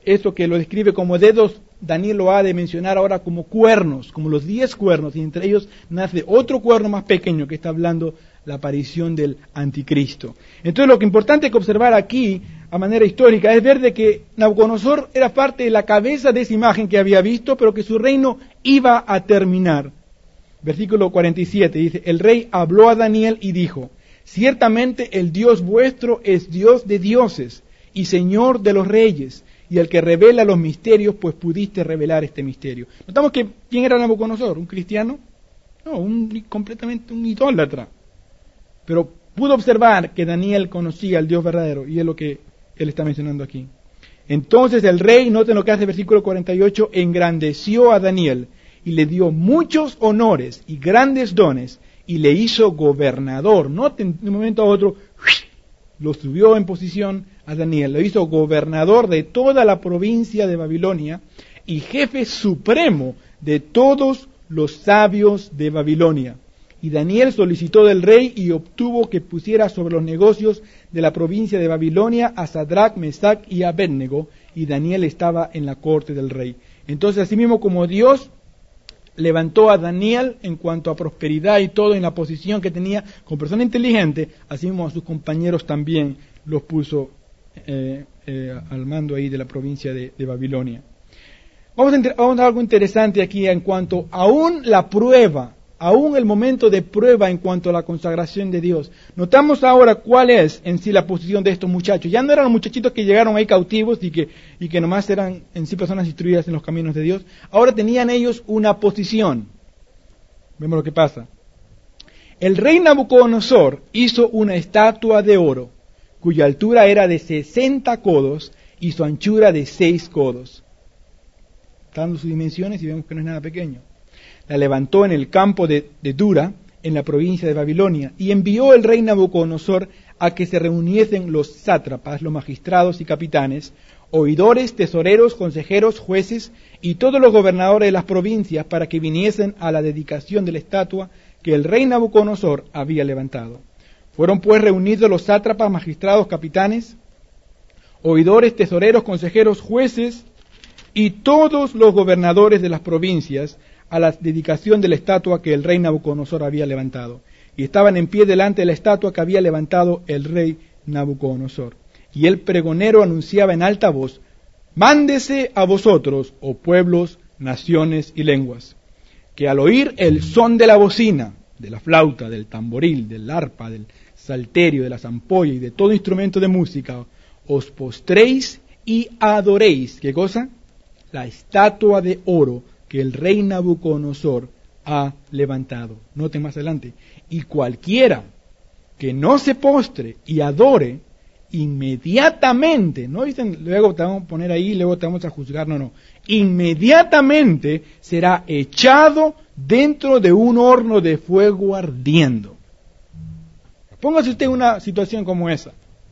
eso que lo describe como dedos, Daniel lo ha de mencionar ahora como cuernos, como los diez cuernos, y entre ellos nace otro cuerno más pequeño que está hablando la aparición del anticristo. Entonces lo que importante que observar aquí, a manera histórica, es ver de que Nabucodonosor era parte de la cabeza de esa imagen que había visto, pero que su reino iba a terminar. Versículo cuarenta y siete dice, el rey habló a Daniel y dijo, ciertamente el Dios vuestro es Dios de dioses y Señor de los reyes, y el que revela los misterios, pues pudiste revelar este misterio. Notamos que, ¿quién era Nabucodonosor? ¿Un cristiano? No, un, completamente un idólatra. Pero pudo observar que Daniel conocía al Dios verdadero, y es lo que él está mencionando aquí. Entonces el rey, noten lo que hace el versículo cuarenta y ocho, engrandeció a Daniel, y le dio muchos honores y grandes dones, y le hizo gobernador. Noten, de un momento a otro, lo subió en posición a Daniel, lo hizo gobernador de toda la provincia de Babilonia y jefe supremo de todos los sabios de Babilonia. Y Daniel solicitó del rey y obtuvo que pusiera sobre los negocios de la provincia de Babilonia a Sadrach, Mesach y Abednego, y Daniel estaba en la corte del rey. Entonces, asimismo como Dios levantó a Daniel en cuanto a prosperidad y todo en la posición que tenía como persona inteligente, así mismo a sus compañeros también los puso eh, eh, al mando ahí de la provincia de, de Babilonia. Vamos a, vamos a algo interesante aquí en cuanto aún la prueba, aún el momento de prueba en cuanto a la consagración de Dios. Notamos ahora cuál es en sí la posición de estos muchachos. Ya no eran los muchachitos que llegaron ahí cautivos y que, y que nomás eran en sí personas instruidas en los caminos de Dios. Ahora tenían ellos una posición. Vemos lo que pasa. El rey Nabucodonosor hizo una estatua de oro, cuya altura era de sesenta codos y su anchura de seis codos. Dando sus dimensiones y vemos que no es nada pequeño. La levantó en el campo de, de Dura, en la provincia de Babilonia, y envió el rey Nabucodonosor a que se reuniesen los sátrapas, los magistrados y capitanes, oidores, tesoreros, consejeros, jueces y todos los gobernadores de las provincias para que viniesen a la dedicación de la estatua que el rey Nabucodonosor había levantado. Fueron pues reunidos los sátrapas, magistrados, capitanes, oidores, tesoreros, consejeros, jueces y todos los gobernadores de las provincias a la dedicación de la estatua que el rey Nabucodonosor había levantado. Y estaban en pie delante de la estatua que había levantado el rey Nabucodonosor. Y el pregonero anunciaba en alta voz, mándese a vosotros, oh pueblos, naciones y lenguas, que al oír el son de la bocina, de la flauta, del tamboril, del arpa, del salterio, de la zampolla y de todo instrumento de música, os postréis y adoréis, ¿qué cosa? La estatua de oro que el rey Nabucodonosor ha levantado. Noten más adelante. Y cualquiera que no se postre y adore, inmediatamente, no dicen, luego te vamos a poner ahí, luego te vamos a juzgar, no, no. Inmediatamente será echado dentro de un horno de fuego ardiendo. Póngase usted en una situación como esa.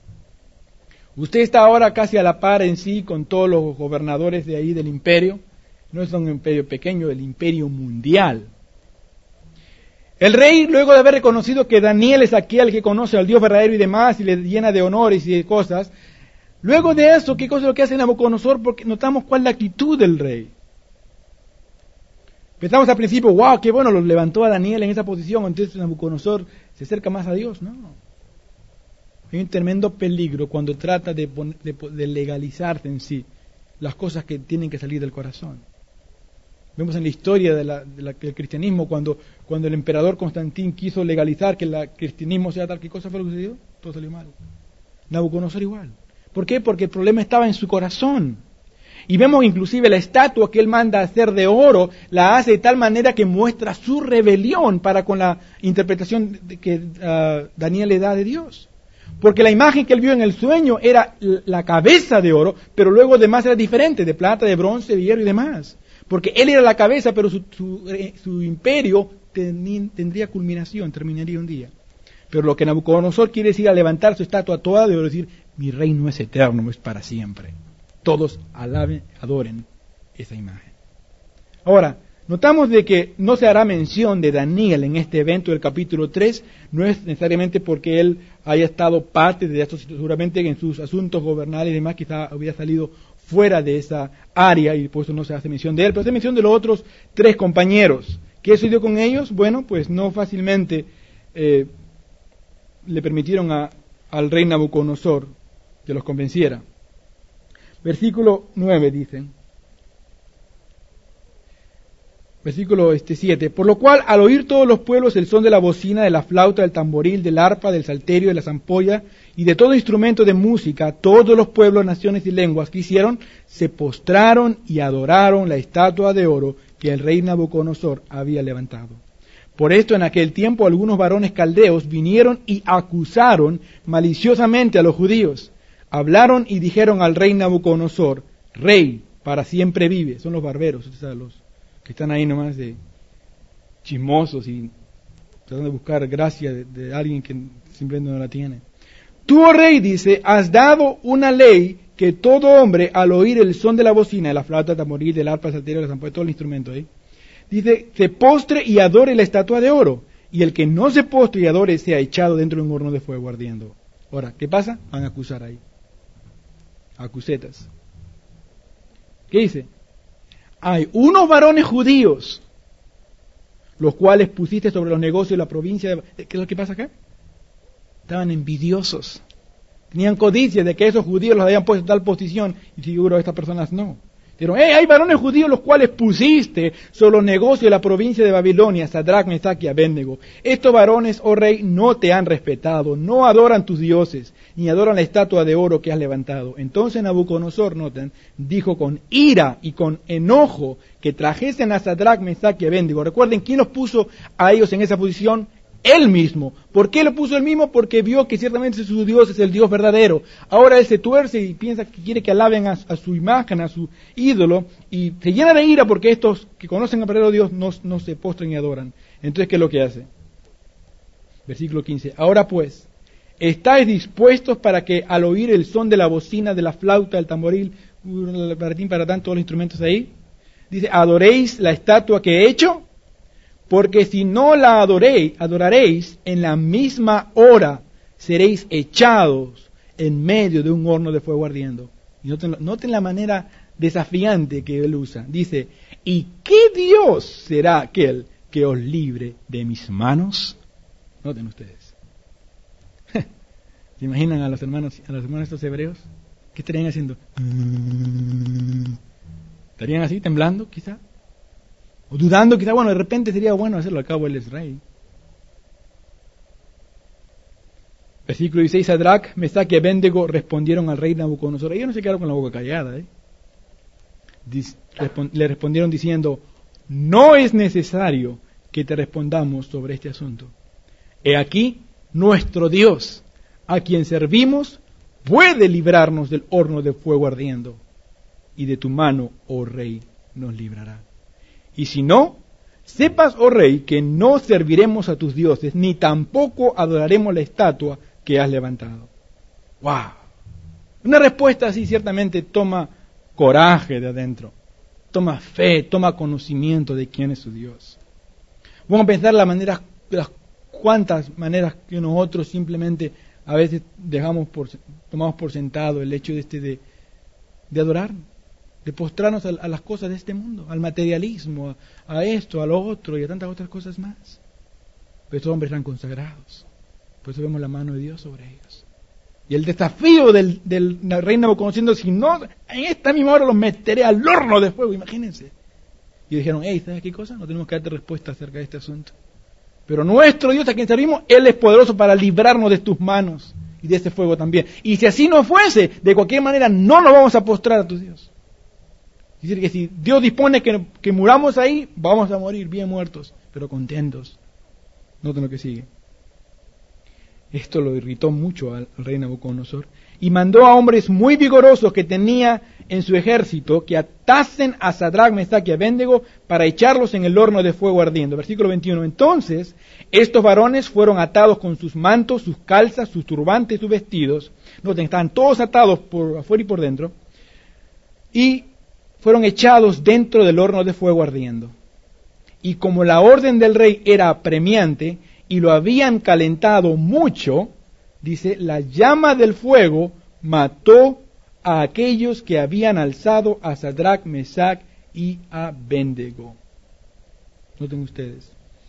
Usted está ahora casi a la par en sí con todos los gobernadores de ahí del imperio. No es un imperio pequeño, el imperio mundial. El rey, luego de haber reconocido que Daniel es aquel que conoce al Dios verdadero y demás, y le llena de honores y de cosas, luego de eso, ¿qué cosa es lo que hace Nabucodonosor? Porque notamos cuál es la actitud del rey. Pensamos al principio, wow, qué bueno, lo levantó a Daniel en esa posición, entonces Nabucodonosor se acerca más a Dios. No. Hay un tremendo peligro cuando trata de, de, de legalizarse en sí las cosas que tienen que salir del corazón. Vemos en la historia de la, de la, del cristianismo, cuando, cuando el emperador Constantín quiso legalizar que el cristianismo sea tal, ¿qué cosa fue lo que sucedió? Todo salió mal. Nabucodonosor igual. ¿Por qué? Porque el problema estaba en su corazón. Y vemos inclusive la estatua que él manda a hacer de oro, la hace de tal manera que muestra su rebelión para con la interpretación que uh, Daniel le da de Dios. Porque la imagen que él vio en el sueño era la cabeza de oro, pero luego demás era diferente, de plata, de bronce, de hierro y demás. Porque él era la cabeza, pero su, su, su imperio ten, tendría culminación, terminaría un día. Pero lo que Nabucodonosor quiere decir al levantar su estatua toda de oro, decir, mi reino es eterno, es para siempre. Todos alaben, adoren esa imagen. Ahora, notamos de que no se hará mención de Daniel en este evento del capítulo tres, no es necesariamente porque él haya estado parte de esto, seguramente en sus asuntos gobernales y demás quizá hubiera salido fuera de esa área, y por eso no se hace mención de él, pero se hace mención de los otros tres compañeros. ¿Qué sucedió con ellos? Bueno, pues no fácilmente eh, le permitieron a, al rey Nabucodonosor que los convenciera. Versículo nueve dice, versículo este siete, por lo cual al oír todos los pueblos el son de la bocina, de la flauta, del tamboril, del arpa, del salterio, de la zampolla y de todo instrumento de música, todos los pueblos, naciones y lenguas que hicieron, se postraron y adoraron la estatua de oro que el rey Nabucodonosor había levantado. Por esto en aquel tiempo algunos varones caldeos vinieron y acusaron maliciosamente a los judíos. Hablaron y dijeron al rey Nabucodonosor, rey, para siempre vive. Son los barberos, o sea, los que están ahí nomás de chismosos y tratando de buscar gracia de, de alguien que simplemente no la tiene. Tú, oh rey, dice, has dado una ley que todo hombre al oír el son de la bocina, de la flauta, del tamboril, del arpa, del salterio, de la zampolla, todo el instrumento ahí, dice, se postre y adore la estatua de oro, y el que no se postre y adore sea echado dentro de un horno de fuego ardiendo. Ahora, ¿qué pasa? Van a acusar ahí. Acusetas. ¿Qué dice? Hay unos varones judíos, los cuales pusiste sobre los negocios de la provincia de... ¿Qué es lo que pasa acá? Estaban envidiosos. Tenían codicia de que esos judíos los habían puesto en tal posición, y seguro estas personas no. Dijeron, hey, hay varones judíos los cuales pusiste sobre los negocios de la provincia de Babilonia, Sadrach, Mesach y Abednego. Estos varones, oh rey, no te han respetado, no adoran tus dioses, ni adoran la estatua de oro que has levantado. Entonces Nabucodonosor, noten, dijo con ira y con enojo que trajesen a Sadrach, Mesach y Abednego. Recuerden, ¿quién los puso a ellos en esa posición? Él mismo. ¿Por qué lo puso él mismo? Porque vio que ciertamente su Dios es el Dios verdadero. Ahora él se tuerce y piensa que quiere que alaben a, a su imagen, a su ídolo, y se llena de ira porque estos que conocen al verdadero Dios no, no se postran y adoran. Entonces, ¿qué es lo que hace? Versículo quince. Ahora pues, ¿estáis dispuestos para que al oír el son de la bocina, de la flauta, del tamboril, para ti, para tanto, todos los instrumentos ahí? Dice, ¿adoréis la estatua que he hecho? Porque si no la adoréis, adoraréis, en la misma hora seréis echados en medio de un horno de fuego ardiendo. Y noten, noten la manera desafiante que él usa. Dice, ¿y qué Dios será aquel que os libre de mis manos? Noten ustedes. ¿Se imaginan a los hermanos, a los hermanos estos hebreos? ¿Qué estarían haciendo? ¿Estarían así, temblando quizá? O dudando, quizá, bueno, de repente sería bueno hacerlo, al cabo él es rey. Versículo dieciséis, Sadrach, Mesach y Abednego respondieron al rey Nabucodonosor. Ellos no se quedaron con la boca callada. ¿eh? Dis, respond, le respondieron diciendo, no es necesario que te respondamos sobre este asunto. He aquí, nuestro Dios, a quien servimos, puede librarnos del horno de fuego ardiendo, y de tu mano, oh rey, nos librará. Y si no, sepas, oh rey, que no serviremos a tus dioses, ni tampoco adoraremos la estatua que has levantado. ¡Wow! Una respuesta así ciertamente toma coraje de adentro, toma fe, toma conocimiento de quién es su Dios. Vamos a pensar la manera, las cuantas maneras que nosotros simplemente a veces dejamos por, tomamos por sentado el hecho de este de, de adorar, de postrarnos a, a las cosas de este mundo, al materialismo, a, a esto, a lo otro y a tantas otras cosas más. Pero estos hombres eran consagrados, por eso vemos la mano de Dios sobre ellos. Y el desafío del, del rey Nabucodonosor, si no, en esta misma hora los meteré al horno de fuego, imagínense. Y dijeron, hey, ¿sabes qué cosa? No tenemos que darte respuesta acerca de este asunto. Pero nuestro Dios a quien servimos, Él es poderoso para librarnos de tus manos y de este fuego también. Y si así no fuese, de cualquier manera no nos vamos a postrar a tu Dios. Es decir, que si Dios dispone que, que muramos ahí, vamos a morir bien muertos, pero contentos. Noten lo que sigue. Esto lo irritó mucho al rey Nabucodonosor y mandó a hombres muy vigorosos que tenía en su ejército que atasen a Sadrach, Mesach y Abednego para echarlos en el horno de fuego ardiendo. Versículo veintiuno. Entonces, estos varones fueron atados con sus mantos, sus calzas, sus turbantes, sus vestidos. Noten, estaban todos atados por afuera y por dentro. Y fueron echados dentro del horno de fuego ardiendo. Y como la orden del rey era apremiante y lo habían calentado mucho, dice, la llama del fuego mató a aquellos que habían alzado a Sadrach, Mesach y Abednego. Noten ustedes.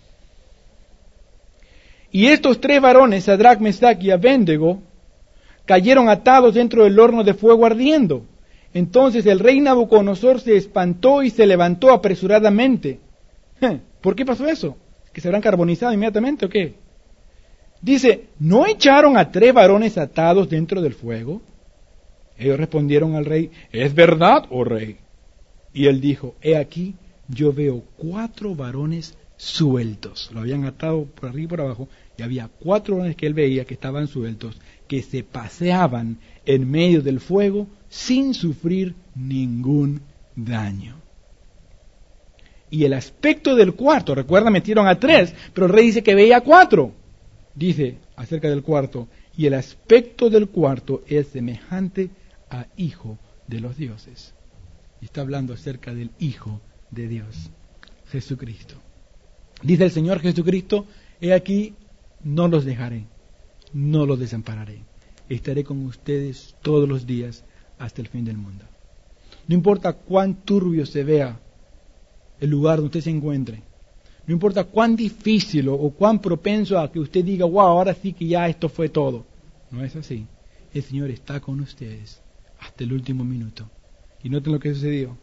Y estos tres varones, Sadrach, Mesach y Abednego, cayeron atados dentro del horno de fuego ardiendo. Entonces el rey Nabucodonosor se espantó y se levantó apresuradamente. ¿Por qué pasó eso? ¿Que se habrán carbonizado inmediatamente o qué? Dice, ¿no echaron a tres varones atados dentro del fuego? Ellos respondieron al rey, es verdad, oh rey. Y él dijo, he aquí, yo veo cuatro varones sueltos. Lo habían atado por arriba y por abajo, y había cuatro varones que él veía que estaban sueltos, que se paseaban en medio del fuego sin sufrir ningún daño. Y el aspecto del cuarto, recuerda, metieron a tres, pero el rey dice que veía cuatro. Dice acerca del cuarto, y el aspecto del cuarto es semejante a hijo de los dioses. Y está hablando acerca del Hijo de Dios, Jesucristo. Dice el Señor Jesucristo, he aquí, no los dejaré, no los desampararé. Estaré con ustedes todos los días hasta el fin del mundo. No importa cuán turbio se vea el lugar donde usted se encuentre, no importa cuán difícil o, o cuán propenso a que usted diga, wow, ahora sí que ya esto fue todo. No es así. El Señor está con ustedes hasta el último minuto. Y noten lo que sucedió.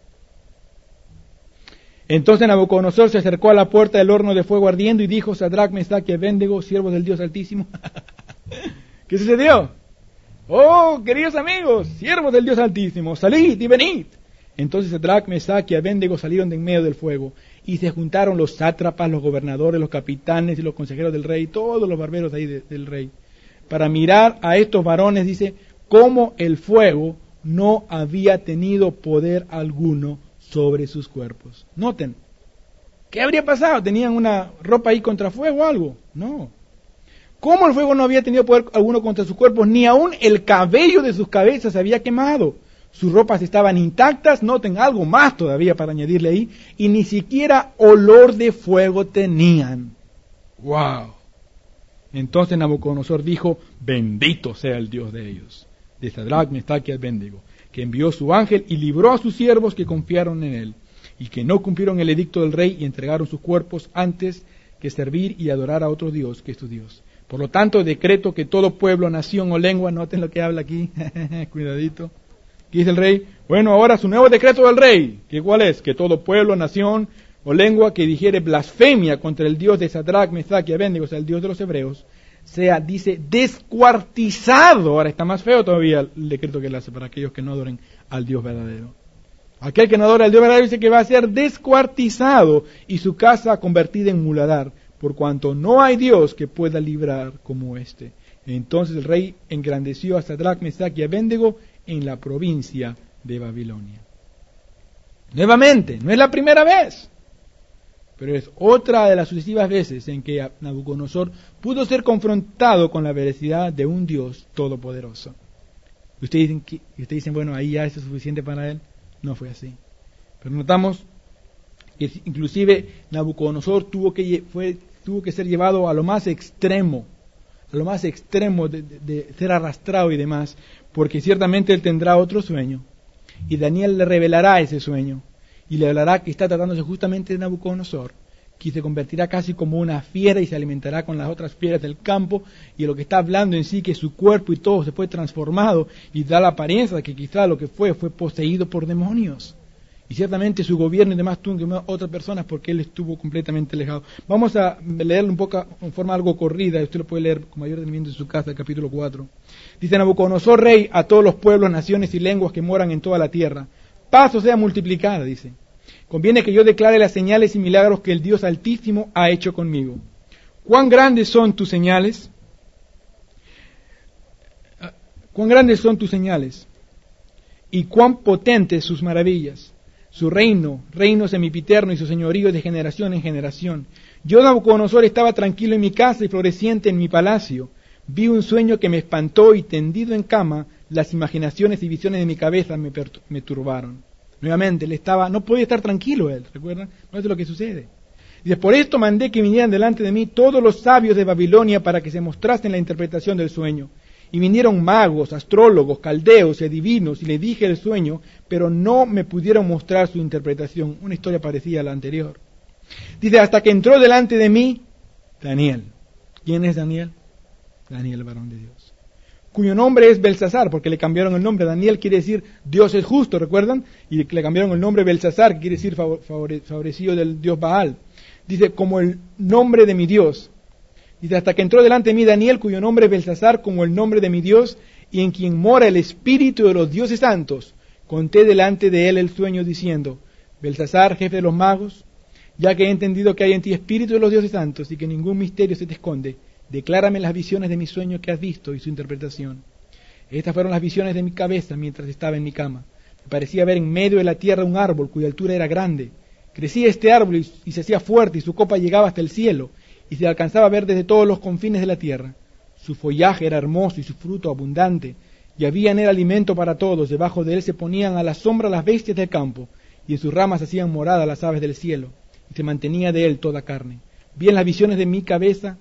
Entonces Nabucodonosor se acercó a la puerta del horno de fuego ardiendo y dijo, Sadrach, Mesach y Abednego, siervos del Dios Altísimo. ¿Qué sucedió? Oh, queridos amigos, siervos del Dios Altísimo, salid y venid. Entonces Sadrach, Mesach y Abednego salieron de en medio del fuego, y se juntaron los sátrapas, los gobernadores, los capitanes y los consejeros del rey, todos los barberos ahí de, del rey, para mirar a estos varones, dice, cómo el fuego no había tenido poder alguno sobre sus cuerpos. Noten, ¿qué habría pasado? ¿Tenían una ropa ahí contra fuego o algo? No. ¿Cómo el fuego no había tenido poder alguno contra sus cuerpos? Ni aún el cabello de sus cabezas se había quemado. Sus ropas estaban intactas, noten algo más todavía para añadirle ahí, y ni siquiera olor de fuego tenían. ¡Wow! Entonces Nabucodonosor dijo, bendito sea el Dios de ellos, de Sadrach, Mesach y Abednego, que envió su ángel y libró a sus siervos que confiaron en él, y que no cumplieron el edicto del rey y entregaron sus cuerpos antes que servir y adorar a otro Dios que es tu Dios. Por lo tanto, decreto que todo pueblo, nación o lengua, noten lo que habla aquí, cuidadito. ¿Qué dice el rey? Bueno, ahora su nuevo decreto del rey, ¿que cuál es? Que todo pueblo, nación o lengua que dijere blasfemia contra el Dios de Sadrach, Mesach y Abednego, o sea, el Dios de los hebreos, sea, dice, descuartizado. Ahora está más feo todavía el decreto que él hace para aquellos que no adoren al Dios verdadero. Aquel que no adora al Dios verdadero dice que va a ser descuartizado y su casa convertida en muladar, por cuanto no hay Dios que pueda librar como este. Entonces el rey engrandeció a Sadrach, Mesach y Abednego en la provincia de Babilonia. Nuevamente, no es la primera vez, pero es otra de las sucesivas veces en que Nabucodonosor pudo ser confrontado con la veracidad de un Dios todopoderoso. Ustedes dicen, que, ustedes dicen, bueno, ahí ya es suficiente para él. No fue así. Pero notamos que inclusive Nabucodonosor tuvo que, fue, tuvo que ser llevado a lo más extremo, a lo más extremo de, de, de ser arrastrado y demás, porque ciertamente él tendrá otro sueño, y Daniel le revelará ese sueño, y le hablará que está tratándose justamente de Nabucodonosor, que se convertirá casi como una fiera y se alimentará con las otras fieras del campo, y lo que está hablando en sí, que su cuerpo y todo se fue transformado, y da la apariencia de que quizá lo que fue, fue poseído por demonios. Y ciertamente su gobierno y demás tuvo que ver otras personas porque él estuvo completamente alejado. Vamos a leerlo un poco en forma algo corrida, usted lo puede leer con mayor detenimiento en su casa, el capítulo cuatro. Dice, Nabucodonosor, rey, a todos los pueblos, naciones y lenguas que moran en toda la tierra, paz os sea multiplicada, dice. Conviene que yo declare las señales y milagros que el Dios Altísimo ha hecho conmigo. ¿Cuán grandes son tus señales? ¿Cuán grandes son tus señales? ¿Y cuán potentes sus maravillas? Su reino, reino semipiterno y su señorío de generación en generación. Yo, Nabucodonosor, estaba tranquilo en mi casa y floreciente en mi palacio. Vi un sueño que me espantó y tendido en cama, las imaginaciones y visiones de mi cabeza me, me turbaron. Nuevamente, él estaba, no podía estar tranquilo él, ¿recuerdan? No es lo que sucede. Dice, por esto mandé que vinieran delante de mí todos los sabios de Babilonia para que se mostrasen la interpretación del sueño. Y vinieron magos, astrólogos, caldeos y adivinos, y le dije el sueño, pero no me pudieron mostrar su interpretación. Una historia parecida a la anterior. Dice, hasta que entró delante de mí Daniel. ¿Quién es Daniel? Daniel, el varón de Dios, cuyo nombre es Belsasar, porque le cambiaron el nombre. Daniel quiere decir Dios es justo, ¿recuerdan? Y le cambiaron el nombre Belsasar, que quiere decir favore, favorecido del Dios Baal. Dice, como el nombre de mi Dios. Dice, hasta que entró delante de mí Daniel, cuyo nombre es Belsasar, como el nombre de mi Dios, y en quien mora el espíritu de los dioses santos. Conté delante de él el sueño, diciendo, Belsasar, jefe de los magos, ya que he entendido que hay en ti espíritu de los dioses santos, y que ningún misterio se te esconde, declárame las visiones de mis sueños que has visto y su interpretación. Estas fueron las visiones de mi cabeza mientras estaba en mi cama. Me parecía ver en medio de la tierra un árbol cuya altura era grande. Crecía este árbol y, y se hacía fuerte, y su copa llegaba hasta el cielo, y se alcanzaba a ver desde todos los confines de la tierra. Su follaje era hermoso y su fruto abundante, y había en él alimento para todos. Debajo de él se ponían a la sombra las bestias del campo, y en sus ramas hacían morada las aves del cielo, y se mantenía de él toda carne. Vi en las visiones de mi cabeza,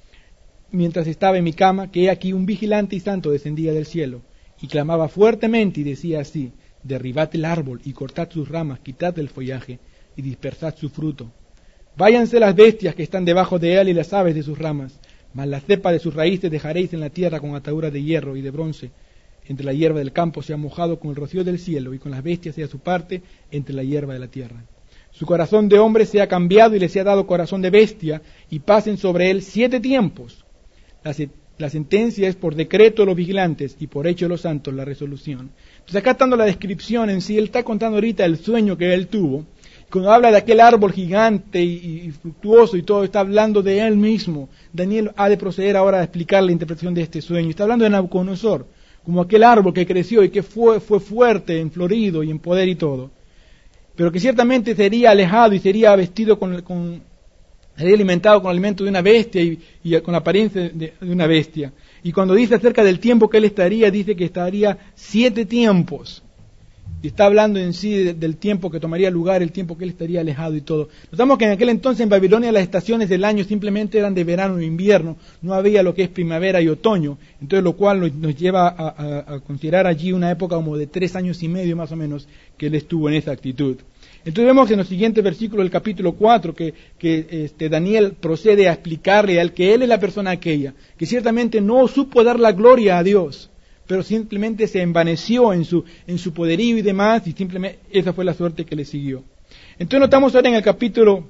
mientras estaba en mi cama, que he aquí un vigilante y santo descendía del cielo, y clamaba fuertemente y decía así, derribad el árbol y cortad sus ramas, quitad el follaje y dispersad su fruto. Váyanse las bestias que están debajo de él y las aves de sus ramas, mas la cepa de sus raíces dejaréis en la tierra con ataduras de hierro y de bronce. Entre la hierba del campo se ha mojado con el rocío del cielo, y con las bestias sea su parte entre la hierba de la tierra. Su corazón de hombre se ha cambiado y le se ha dado corazón de bestia, y pasen sobre él siete tiempos. La, la sentencia es por decreto de los vigilantes y por hecho de los santos la resolución. Entonces acá está dando la descripción en sí, él está contando ahorita el sueño que él tuvo. Cuando habla de aquel árbol gigante y, y fructuoso y todo, está hablando de él mismo. Daniel ha de proceder ahora a explicar la interpretación de este sueño. Está hablando de Nabucodonosor, como aquel árbol que creció y que fue, fue fuerte, en florido y en poder y todo. Pero que ciertamente sería alejado y sería vestido con, con sería alimentado con el alimento de una bestia y, y con la apariencia de, de una bestia. Y cuando dice acerca del tiempo que él estaría, dice que estaría siete tiempos. Y está hablando en sí de, del tiempo que tomaría lugar, el tiempo que él estaría alejado y todo. Notamos que en aquel entonces en Babilonia las estaciones del año simplemente eran de verano e invierno, no había lo que es primavera y otoño, entonces lo cual nos, nos lleva a, a, a considerar allí una época como de tres años y medio más o menos que él estuvo en esa actitud. Entonces vemos en los siguientes versículos del capítulo cuatro que, que este, Daniel procede a explicarle al que él es la persona aquella, que ciertamente no supo dar la gloria a Dios, pero simplemente se envaneció en su, en su poderío y demás, y simplemente esa fue la suerte que le siguió. Entonces notamos ahora en el capítulo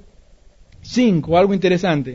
cinco algo interesante.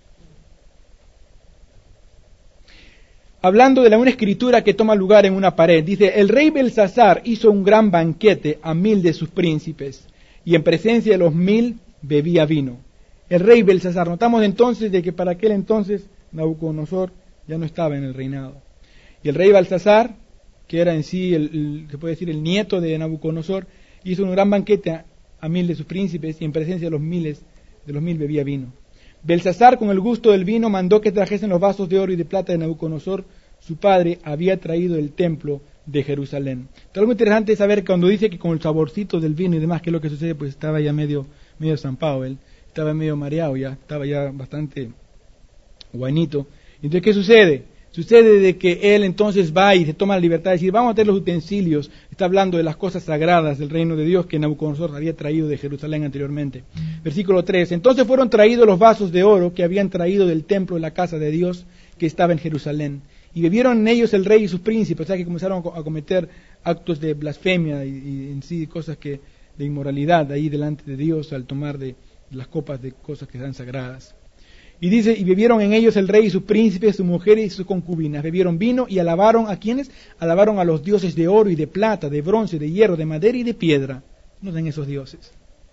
Hablando de la, una escritura que toma lugar en una pared, dice, el rey Belsasar hizo un gran banquete a mil de sus príncipes, y en presencia de los mil bebía vino. El rey Belsasar, notamos entonces de que para aquel entonces Nabucodonosor ya no estaba en el reinado. Y el rey Belsasar, que era en sí, el, el, se puede decir, el nieto de Nabucodonosor, hizo un gran banquete a, a mil de sus príncipes, y en presencia de los miles, de los mil bebía vino. Belsasar, con el gusto del vino, mandó que trajesen los vasos de oro y de plata de Nabucodonosor, su padre, había traído del templo de Jerusalén. Entonces, algo interesante es saber cuando dice que con el saborcito del vino y demás, que es lo que sucede, pues estaba ya medio, medio zampado, él estaba medio mareado ya, estaba ya bastante guainito. Entonces, ¿qué sucede? Sucede de que él entonces va y se toma la libertad de decir, vamos a tener los utensilios. Está hablando de las cosas sagradas del reino de Dios que Nabucodonosor había traído de Jerusalén anteriormente. Versículo tres. Entonces fueron traídos los vasos de oro que habían traído del templo de la casa de Dios que estaba en Jerusalén. Y bebieron en ellos el rey y sus príncipes, o sea que comenzaron a cometer actos de blasfemia y, y en sí cosas que de inmoralidad ahí delante de Dios al tomar de, de las copas de cosas que eran sagradas. Y dice, y bebieron en ellos el rey y sus príncipes, sus mujeres y sus concubinas. Bebieron vino y alabaron a quienes, alabaron a los dioses de oro y de plata, de bronce, de hierro, de madera y de piedra. No den esos dioses.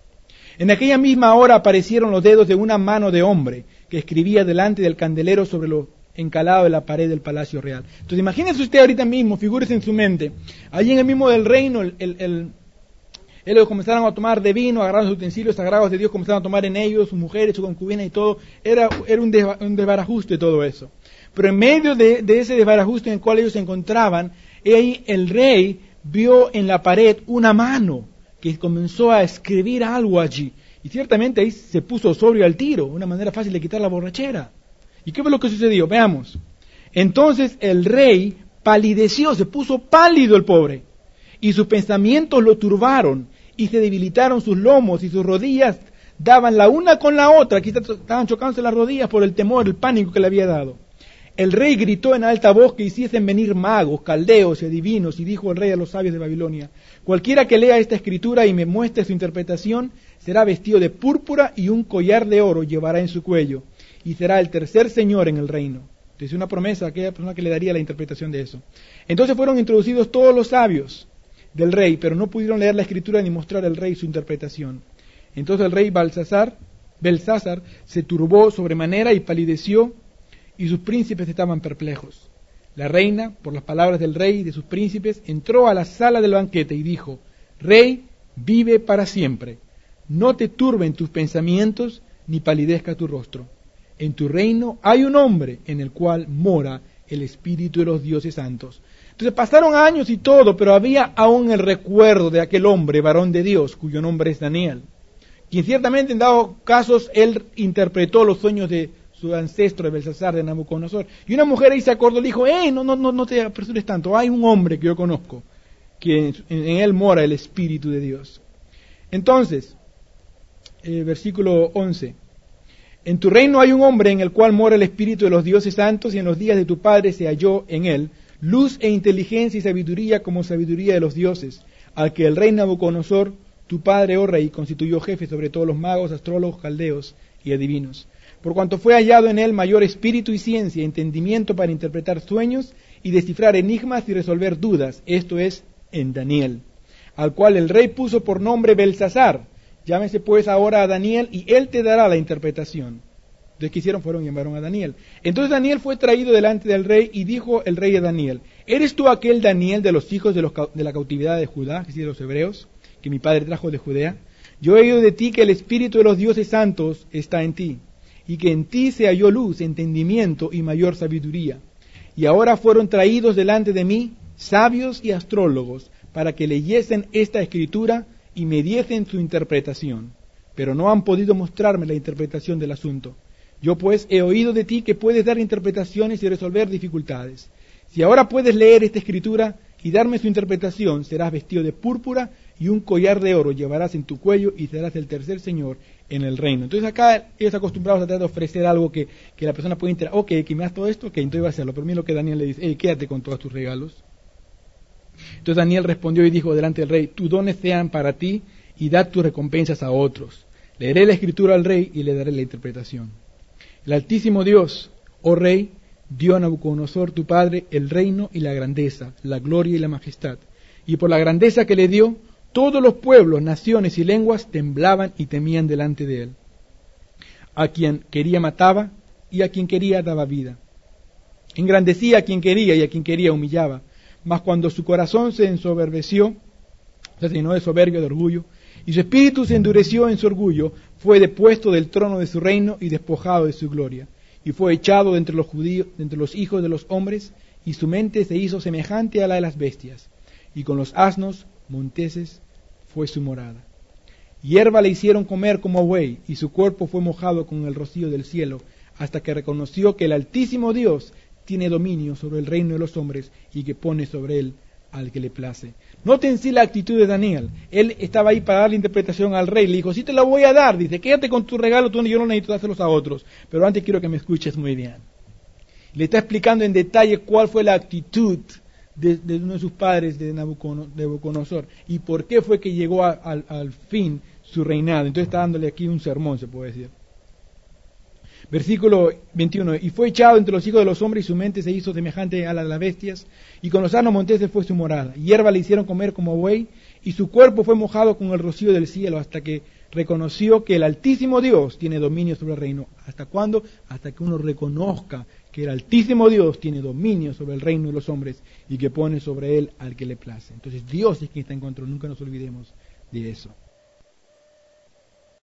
En aquella misma hora aparecieron los dedos de una mano de hombre que escribía delante del candelero sobre lo encalado de la pared del palacio real. Entonces imagínense usted ahorita mismo, figúrese en su mente, allí en el mismo del reino, el, el, el ellos comenzaron a tomar de vino, agarraron los utensilios sagrados de Dios, comenzaron a tomar en ellos, sus mujeres, sus concubinas y todo. Era, era un, desba, un desbarajuste todo eso. Pero en medio de, de ese desbarajuste en el cual ellos se encontraban, ahí el rey vio en la pared una mano que comenzó a escribir algo allí. Y ciertamente ahí se puso sobrio al tiro, una manera fácil de quitar la borrachera. ¿Y qué fue lo que sucedió? Veamos. Entonces el rey palideció, se puso pálido el pobre, y sus pensamientos lo turbaron, y se debilitaron sus lomos, y sus rodillas daban la una con la otra. Aquí estaban chocándose las rodillas por el temor, el pánico que le había dado. El rey gritó en alta voz que hiciesen venir magos, caldeos y adivinos, y dijo el rey a los sabios de Babilonia: cualquiera que lea esta escritura y me muestre su interpretación, será vestido de púrpura y un collar de oro llevará en su cuello, y será el tercer señor en el reino. Entonces una promesa a aquella persona que le daría la interpretación de eso. Entonces fueron introducidos todos los sabios del rey, pero no pudieron leer la escritura ni mostrar al rey su interpretación. Entonces el rey Belsasar, Belsasar se turbó sobremanera y palideció, y sus príncipes estaban perplejos. La reina, por las palabras del rey y de sus príncipes, entró a la sala del banquete y dijo: Rey, vive para siempre. No te turben tus pensamientos, ni palidezca tu rostro. En tu reino hay un hombre en el cual mora el espíritu de los dioses santos. Entonces pasaron años y todo, pero había aún el recuerdo de aquel hombre, varón de Dios, cuyo nombre es Daniel, quien ciertamente en dado casos él interpretó los sueños de su ancestro de Belsasar, de Nabucodonosor. Y una mujer ahí se acordó, le dijo: eh, no, no, no, no te apresures tanto, hay un hombre que yo conozco, que en, en él mora el espíritu de Dios. Entonces, eh, versículo once. En tu reino hay un hombre en el cual mora el espíritu de los dioses santos, y en los días de tu padre se halló en él luz e inteligencia y sabiduría como sabiduría de los dioses, al que el rey Nabucodonosor, tu padre, oh rey, constituyó jefe sobre todos los magos, astrólogos, caldeos y adivinos. Por cuanto fue hallado en él mayor espíritu y ciencia, entendimiento para interpretar sueños y descifrar enigmas y resolver dudas, esto es, en Daniel, al cual el rey puso por nombre Belsasar. Llámese pues ahora a Daniel, y él te dará la interpretación. Entonces, ¿qué hicieron? Fueron y llamaron a Daniel. Entonces Daniel fue traído delante del rey, y dijo el rey a Daniel: ¿eres tú aquel Daniel de los hijos de, los, de la cautividad de Judá, es decir, de los hebreos, que mi padre trajo de Judea? Yo he oído de ti que el espíritu de los dioses santos está en ti, y que en ti se halló luz, entendimiento y mayor sabiduría. Y ahora fueron traídos delante de mí sabios y astrólogos, para que leyesen esta escritura y me diesen su interpretación, pero no han podido mostrarme la interpretación del asunto. Yo pues he oído de ti que puedes dar interpretaciones y resolver dificultades. Si ahora puedes leer esta escritura y darme su interpretación, serás vestido de púrpura y un collar de oro llevarás en tu cuello, y serás el tercer señor en el reino. Entonces acá ellos acostumbrados a tratar de ofrecer algo que, que la persona puede enterar. Ok, que me das todo esto, ok, entonces va a hacerlo. Pero mira lo que Daniel le dice: hey, quédate con todos tus regalos. Entonces Daniel respondió y dijo delante del rey: tus dones sean para ti, y da tus recompensas a otros. Leeré la escritura al rey y le daré la interpretación. El Altísimo Dios, oh rey, dio a Nabucodonosor tu padre el reino y la grandeza, la gloria y la majestad. Y por la grandeza que le dio, todos los pueblos, naciones y lenguas temblaban y temían delante de él. A quien quería mataba, y a quien quería daba vida. Engrandecía a quien quería, y a quien quería humillaba. Mas cuando su corazón se ensoberbeció, se llenó de soberbia, de orgullo, y su espíritu se endureció en su orgullo, fue depuesto del trono de su reino y despojado de su gloria. Y fue echado de entre los judíos, de entre los hijos de los hombres, y su mente se hizo semejante a la de las bestias. Y con los asnos monteses fue su morada. Hierba le hicieron comer como buey, y su cuerpo fue mojado con el rocío del cielo, hasta que reconoció que el Altísimo Dios tiene dominio sobre el reino de los hombres, y que pone sobre él al que le place. Noten sí la actitud de Daniel. Él estaba ahí para darle interpretación al rey. Le dijo: sí te la voy a dar. Dice: quédate con tu regalo, tú, yo no necesito dárselos a otros. Pero antes quiero que me escuches muy bien. Le está explicando en detalle cuál fue la actitud de, de uno de sus padres, de Nabucodonosor, y por qué fue que llegó a, a, al fin su reinado. Entonces está dándole aquí un sermón, se puede decir. Versículo veintiuno. Y fue echado entre los hijos de los hombres, y su mente se hizo semejante a la de las bestias, y con los asnos monteses fue su morada. Hierba le hicieron comer como buey, y su cuerpo fue mojado con el rocío del cielo, hasta que reconoció que el Altísimo Dios tiene dominio sobre el reino. ¿Hasta cuándo? Hasta que uno reconozca que el Altísimo Dios tiene dominio sobre el reino de los hombres, y que pone sobre él al que le place. Entonces Dios es quien está en control, nunca nos olvidemos de eso.